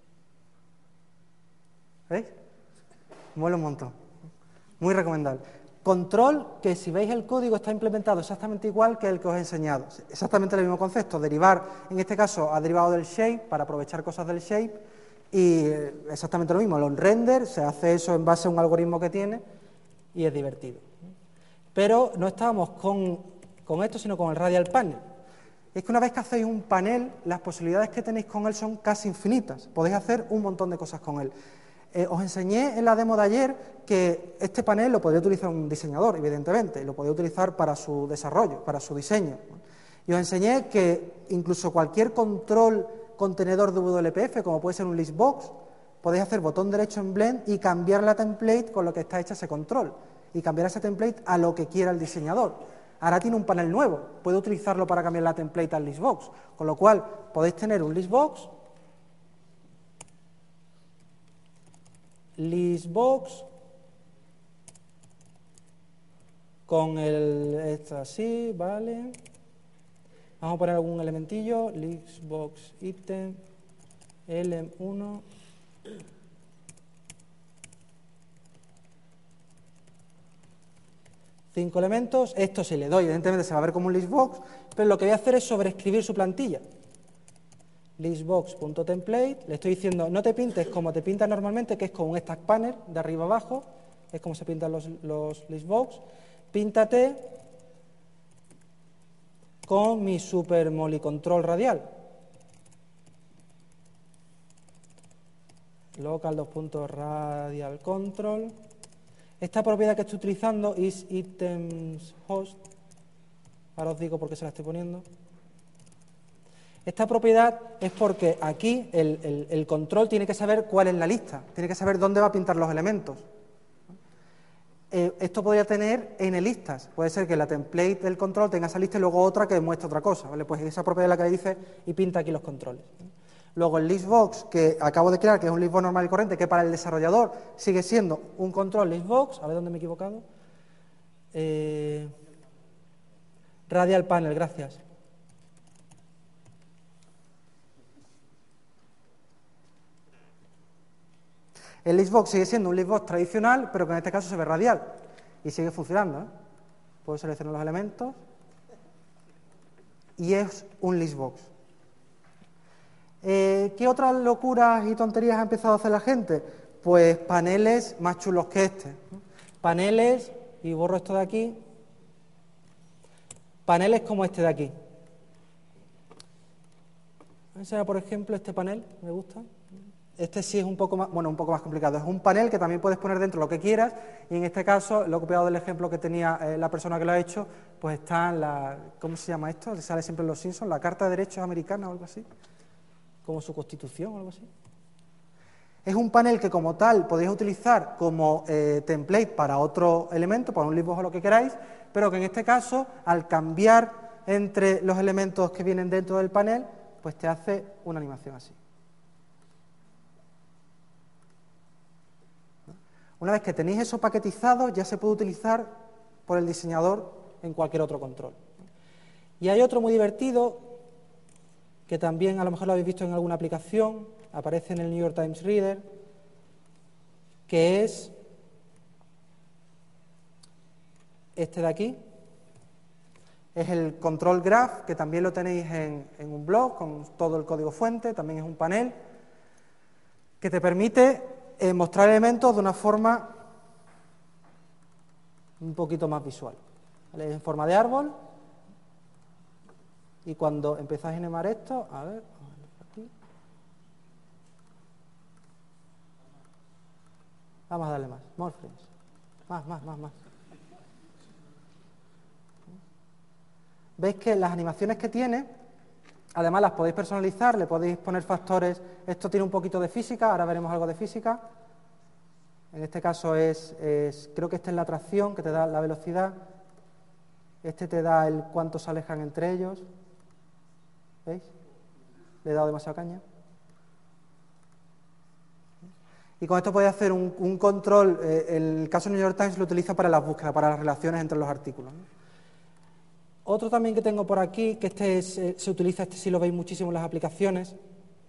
¿Veis? Mola un montón. Muy recomendable. Control, que si veis el código está implementado exactamente igual que el que os he enseñado. Exactamente el mismo concepto. Derivar, en este caso, ha derivado del shape para aprovechar cosas del shape. Y exactamente lo mismo. Los render, se hace eso en base a un algoritmo que tiene y es divertido. Pero no estábamos con, con esto, sino con el radial panel. Es que una vez que hacéis un panel, las posibilidades que tenéis con él son casi infinitas. Podéis hacer un montón de cosas con él. Eh, os enseñé en la demo de ayer que este panel lo podría utilizar un diseñador, evidentemente, y lo podría utilizar para su desarrollo, para su diseño. Y os enseñé que incluso cualquier control contenedor de W P F, como puede ser un listbox, podéis hacer botón derecho en Blend y cambiar la template con lo que está hecha ese control, y cambiar esa template a lo que quiera el diseñador. Ahora tiene un panel nuevo, puede utilizarlo para cambiar la template al listbox, con lo cual podéis tener un listbox, listbox con el esto así, vale. Vamos a poner algún elementillo, listbox item, element uno. Cinco elementos, esto si le doy, evidentemente se va a ver como un listbox, pero lo que voy a hacer es sobreescribir su plantilla. Listbox.template, le estoy diciendo, no te pintes como te pintas normalmente, que es con un stack panel, de arriba abajo, es como se pintan los, los listbox. Píntate con mi super molicontrol radial. Local dos puntos radial control. Esta propiedad que estoy utilizando es items host. Ahora os digo por qué se la estoy poniendo. Esta propiedad es porque aquí el, el, el control tiene que saber cuál es la lista, tiene que saber dónde va a pintar los elementos. Eh, esto podría tener n listas. Puede ser que la template del control tenga esa lista y luego otra que muestre otra cosa, ¿vale? Pues esa propiedad es la que le dice y pinta aquí los controles. Luego el listbox que acabo de crear, que es un listbox normal y corriente, que para el desarrollador sigue siendo un control listbox. A ver dónde me he equivocado. Eh, radial panel, gracias. El listbox sigue siendo un listbox tradicional, pero que en este caso se ve radial y sigue funcionando, ¿eh? Puedo seleccionar los elementos y es un listbox. Eh, ¿Qué otras locuras y tonterías ha empezado a hacer la gente? Pues paneles más chulos que este. Paneles, y borro esto de aquí, paneles como este de aquí. Ese era, por ejemplo, este panel, me gusta. Este sí es un poco más, bueno, un poco más complicado. Es un panel que también puedes poner dentro lo que quieras, y en este caso, lo he copiado del ejemplo que tenía eh, la persona que lo ha hecho, pues está en la, ¿cómo se llama esto? Sale siempre en los Simpsons, la Carta de Derechos Americana o algo así, como su constitución o algo así. Es un panel que como tal podéis utilizar como eh, template para otro elemento, para un listbox o lo que queráis, pero que en este caso, al cambiar entre los elementos que vienen dentro del panel, pues te hace una animación así. Una vez que tenéis eso paquetizado, ya se puede utilizar por el diseñador en cualquier otro control. Y hay otro muy divertido, que también a lo mejor lo habéis visto en alguna aplicación, aparece en el New York Times Reader, que es este de aquí. Es el control graph, que también lo tenéis en, en un blog con todo el código fuente, también es un panel que te permite eh, mostrar elementos de una forma un poquito más visual, ¿vale? En forma de árbol, y cuando empezáis a animar esto, a ver, aquí. Vamos a darle más, more frames. Más, más, más, más. Veis que las animaciones que tiene, además las podéis personalizar, le podéis poner factores. Esto tiene un poquito de física, ahora veremos algo de física. En este caso es, es creo que esta es la tracción, que te da la velocidad. Este te da el cuánto se alejan entre ellos. ¿Veis? Le he dado demasiada caña. Y con esto podéis hacer un, un control. Eh, el caso New York Times lo utiliza para las búsquedas, para las relaciones entre los artículos, ¿no? Otro también que tengo por aquí, que este es, eh, se utiliza, este sí lo veis muchísimo en las aplicaciones,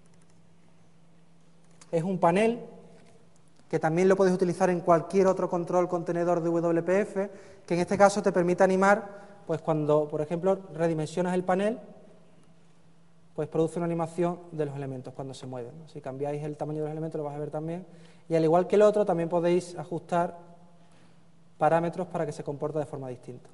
es un panel que también lo podéis utilizar en cualquier otro control contenedor de W P F, que en este caso te permite animar, pues cuando, por ejemplo, redimensionas el panel, pues produce una animación de los elementos cuando se mueven, ¿no? Si cambiáis el tamaño de los elementos lo vais a ver también. Y al igual que el otro, también podéis ajustar parámetros para que se comporte de forma distinta.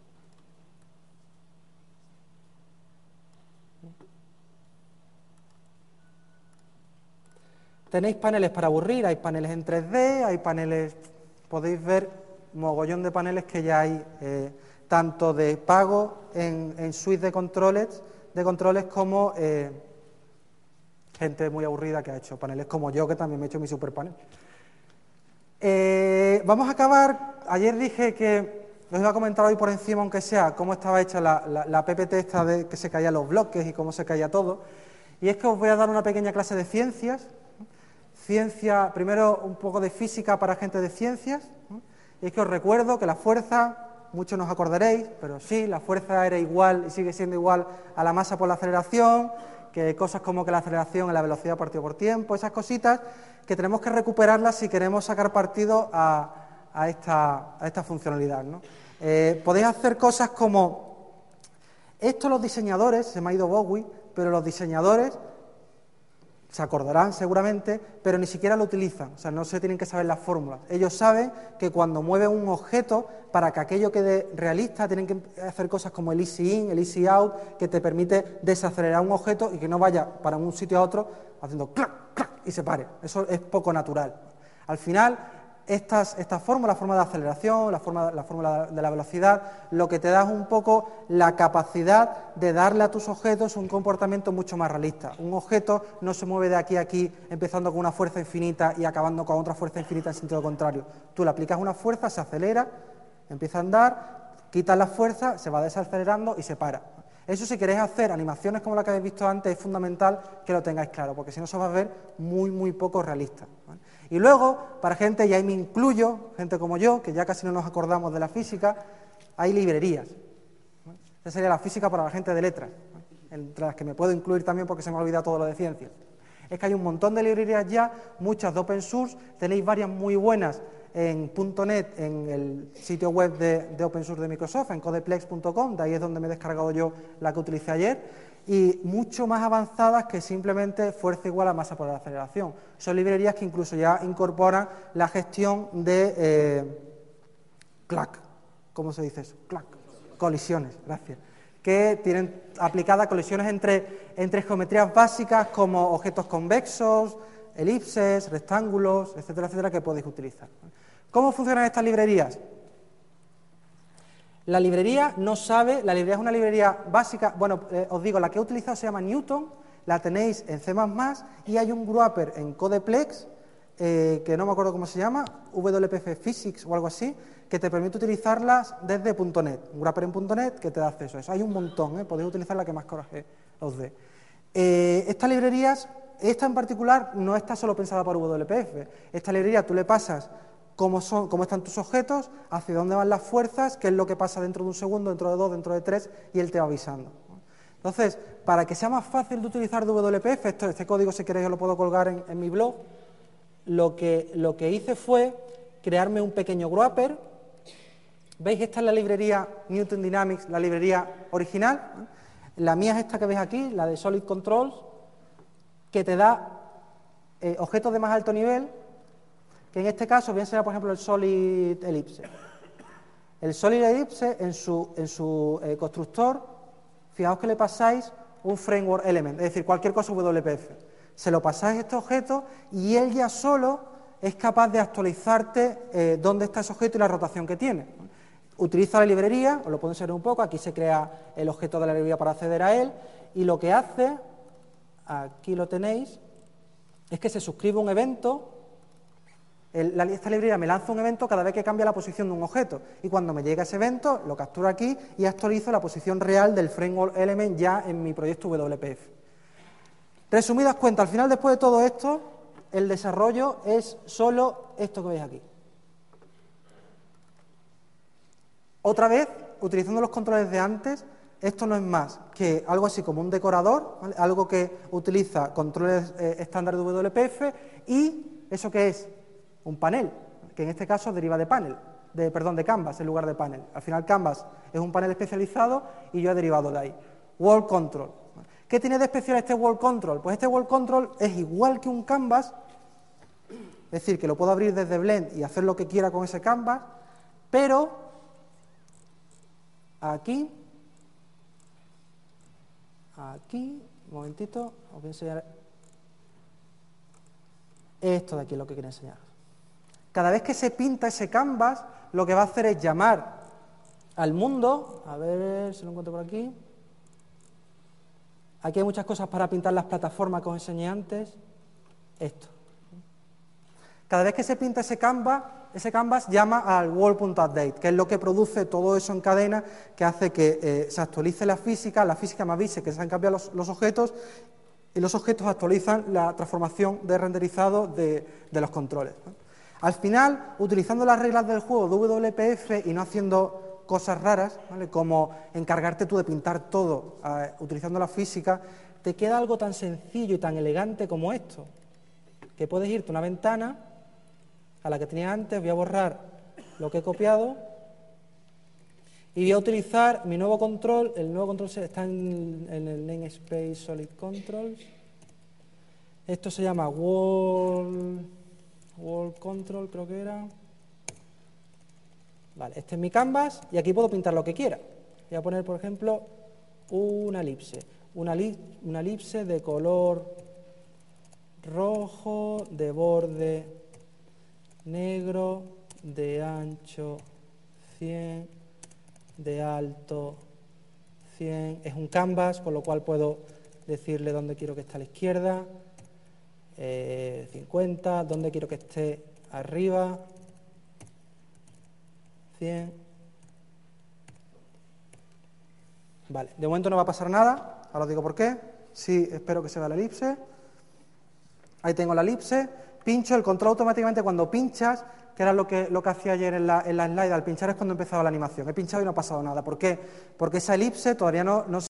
Tenéis paneles para aburrir, hay paneles en tres D, hay paneles, podéis ver mogollón de paneles que ya hay, eh, tanto de pago en, en suite de controles, de controles como eh, gente muy aburrida que ha hecho paneles como yo, que también me he hecho mi super panel. Eh, vamos a acabar. Ayer dije que os iba a comentar hoy por encima, aunque sea, cómo estaba hecha la, la, la P P T esta de que se caían los bloques y cómo se caía todo. Y es que os voy a dar una pequeña clase de ciencias. Ciencia, primero un poco de física para gente de ciencias. Y es que os recuerdo que la fuerza, muchos nos acordaréis, pero sí, la fuerza era igual y sigue siendo igual a la masa por la aceleración, que cosas como que la aceleración es la velocidad partido por tiempo, esas cositas que tenemos que recuperarlas si queremos sacar partido a, a, esta, a esta funcionalidad, ¿no? Eh, podéis hacer cosas como, esto los diseñadores, se me ha ido Bowie, pero los diseñadores se acordarán seguramente, pero ni siquiera lo utilizan, o sea, no se tienen que saber las fórmulas. Ellos saben que cuando mueven un objeto, para que aquello quede realista, tienen que hacer cosas como el easy in, el easy out, que te permite desacelerar un objeto y que no vaya para un sitio a otro haciendo clac, clac y se pare. Eso es poco natural. Al final, estas, estas fórmulas, la fórmula de aceleración, la fórmula, la fórmula de la velocidad, lo que te da es un poco la capacidad de darle a tus objetos un comportamiento mucho más realista. Un objeto no se mueve de aquí a aquí empezando con una fuerza infinita y acabando con otra fuerza infinita en sentido contrario. Tú le aplicas una fuerza, se acelera, empieza a andar, quitas la fuerza, se va desacelerando y se para. Eso, si queréis hacer animaciones como la que habéis visto antes, es fundamental que lo tengáis claro, porque si no se va a ver muy, muy poco realista, ¿vale? Y luego, para gente, y ahí me incluyo, gente como yo, que ya casi no nos acordamos de la física, hay librerías, ¿vale? Esa sería la física para la gente de letras, ¿vale? Entre las que me puedo incluir también porque se me ha olvidado todo lo de ciencias. Es que hay un montón de librerías ya, muchas de open source, tenéis varias muy buenas en punto net, en el sitio web de, de open source de Microsoft, en codeplex punto com, de ahí es donde me he descargado yo la que utilicé ayer, y mucho más avanzadas que simplemente fuerza igual a masa por la aceleración. Son librerías que incluso ya incorporan la gestión de eh, clac, ¿cómo se dice eso? Clac, colisiones, gracias, que tienen aplicadas colisiones entre, entre geometrías básicas como objetos convexos, elipses, rectángulos, etcétera, etcétera, que podéis utilizar. ¿Cómo funcionan estas librerías? La librería no sabe, la librería es una librería básica, bueno, eh, os digo, la que he utilizado se llama Newton, la tenéis en C más más, y hay un wrapper en Codeplex, eh, que no me acuerdo cómo se llama, W P F Physics o algo así, que te permite utilizarlas desde punto net, un wrapper en punto net que te da acceso a eso. Hay un montón, ¿eh? Podéis utilizar la que más coraje os dé. Eh, estas librerías, esta en particular, no está solo pensada para W P F. Esta librería tú le pasas cómo, son, cómo están tus objetos, hacia dónde van las fuerzas, qué es lo que pasa dentro de un segundo, dentro de dos, dentro de tres, y él te va avisando. Entonces, para que sea más fácil de utilizar W P F, esto, este código, si queréis, os lo puedo colgar en, en mi blog, lo que, lo que hice fue crearme un pequeño wrapper. ¿Veis? Esta es la librería Newton Dynamics, la librería original. La mía es esta que veis aquí, la de Solid Controls, que te da eh, objetos de más alto nivel, que en este caso bien será, por ejemplo, el Solid Ellipse. El Solid Ellipse, en su, en su eh, constructor, fijaos que le pasáis un framework element, es decir, cualquier cosa W P F. Se lo pasáis a este objeto y él ya solo es capaz de actualizarte eh, dónde está ese objeto y la rotación que tiene. Utiliza la librería, os lo puedo enseñar un poco, aquí se crea el objeto de la librería para acceder a él, y lo que hace, aquí lo tenéis, es que se suscribe un evento. El, la, esta librería me lanza un evento cada vez que cambia la posición de un objeto, y cuando me llega ese evento lo capturo aquí y actualizo la posición real del framework element ya en mi proyecto W P F. Resumidas cuentas, al final, después de todo esto, el desarrollo es solo esto que veis aquí. Otra vez, utilizando los controles de antes, esto no es más que algo así como un decorador, ¿vale? Algo que utiliza controles eh, estándar de W P F, y eso que es un panel, que en este caso deriva de panel, de, perdón, de Canvas en lugar de panel. Al final Canvas es un panel especializado y yo he derivado de ahí. World Control. ¿Qué tiene de especial este World Control? Pues este World Control es igual que un Canvas, es decir, que lo puedo abrir desde Blend y hacer lo que quiera con ese Canvas, pero aquí, aquí, un momentito, os voy a enseñar esto de aquí, lo que quiero enseñar. Cada vez que se pinta ese canvas, lo que va a hacer es llamar al mundo, a ver si lo encuentro por aquí. Aquí hay muchas cosas para pintar las plataformas que os enseñé antes. Esto. Cada vez que se pinta ese canvas, ese canvas llama al world.update, que es lo que produce todo eso en cadena, que hace que eh, se actualice la física, la física me avise que se han cambiado los, los objetos, y los objetos actualizan la transformación de renderizado de, de los controles, ¿no? Al final, utilizando las reglas del juego de W P F y no haciendo cosas raras, ¿vale?, como encargarte tú de pintar todo eh, utilizando la física, te queda algo tan sencillo y tan elegante como esto, que puedes irte a una ventana a la que tenía antes, voy a borrar lo que he copiado y voy a utilizar mi nuevo control. El nuevo control está en, en el namespace Solid Controls. Esto se llama World, World Control, creo que era. Vale, este es mi canvas y aquí puedo pintar lo que quiera. Voy a poner, por ejemplo, una elipse. Una, li, una elipse de color rojo, de borde negro, de ancho cien, de alto cien. Es un canvas, con lo cual puedo decirle dónde quiero que esté a la izquierda, eh, cincuenta, dónde quiero que esté arriba, cien. Vale, de momento no va a pasar nada, ahora os digo por qué. Sí, espero que se vea la elipse. Ahí tengo la elipse, pincho, el control automáticamente cuando pinchas, que era lo que, lo que hacía ayer en la, en la slide, al pinchar es cuando empezaba la animación. He pinchado y no ha pasado nada. ¿Por qué? Porque esa elipse todavía no, no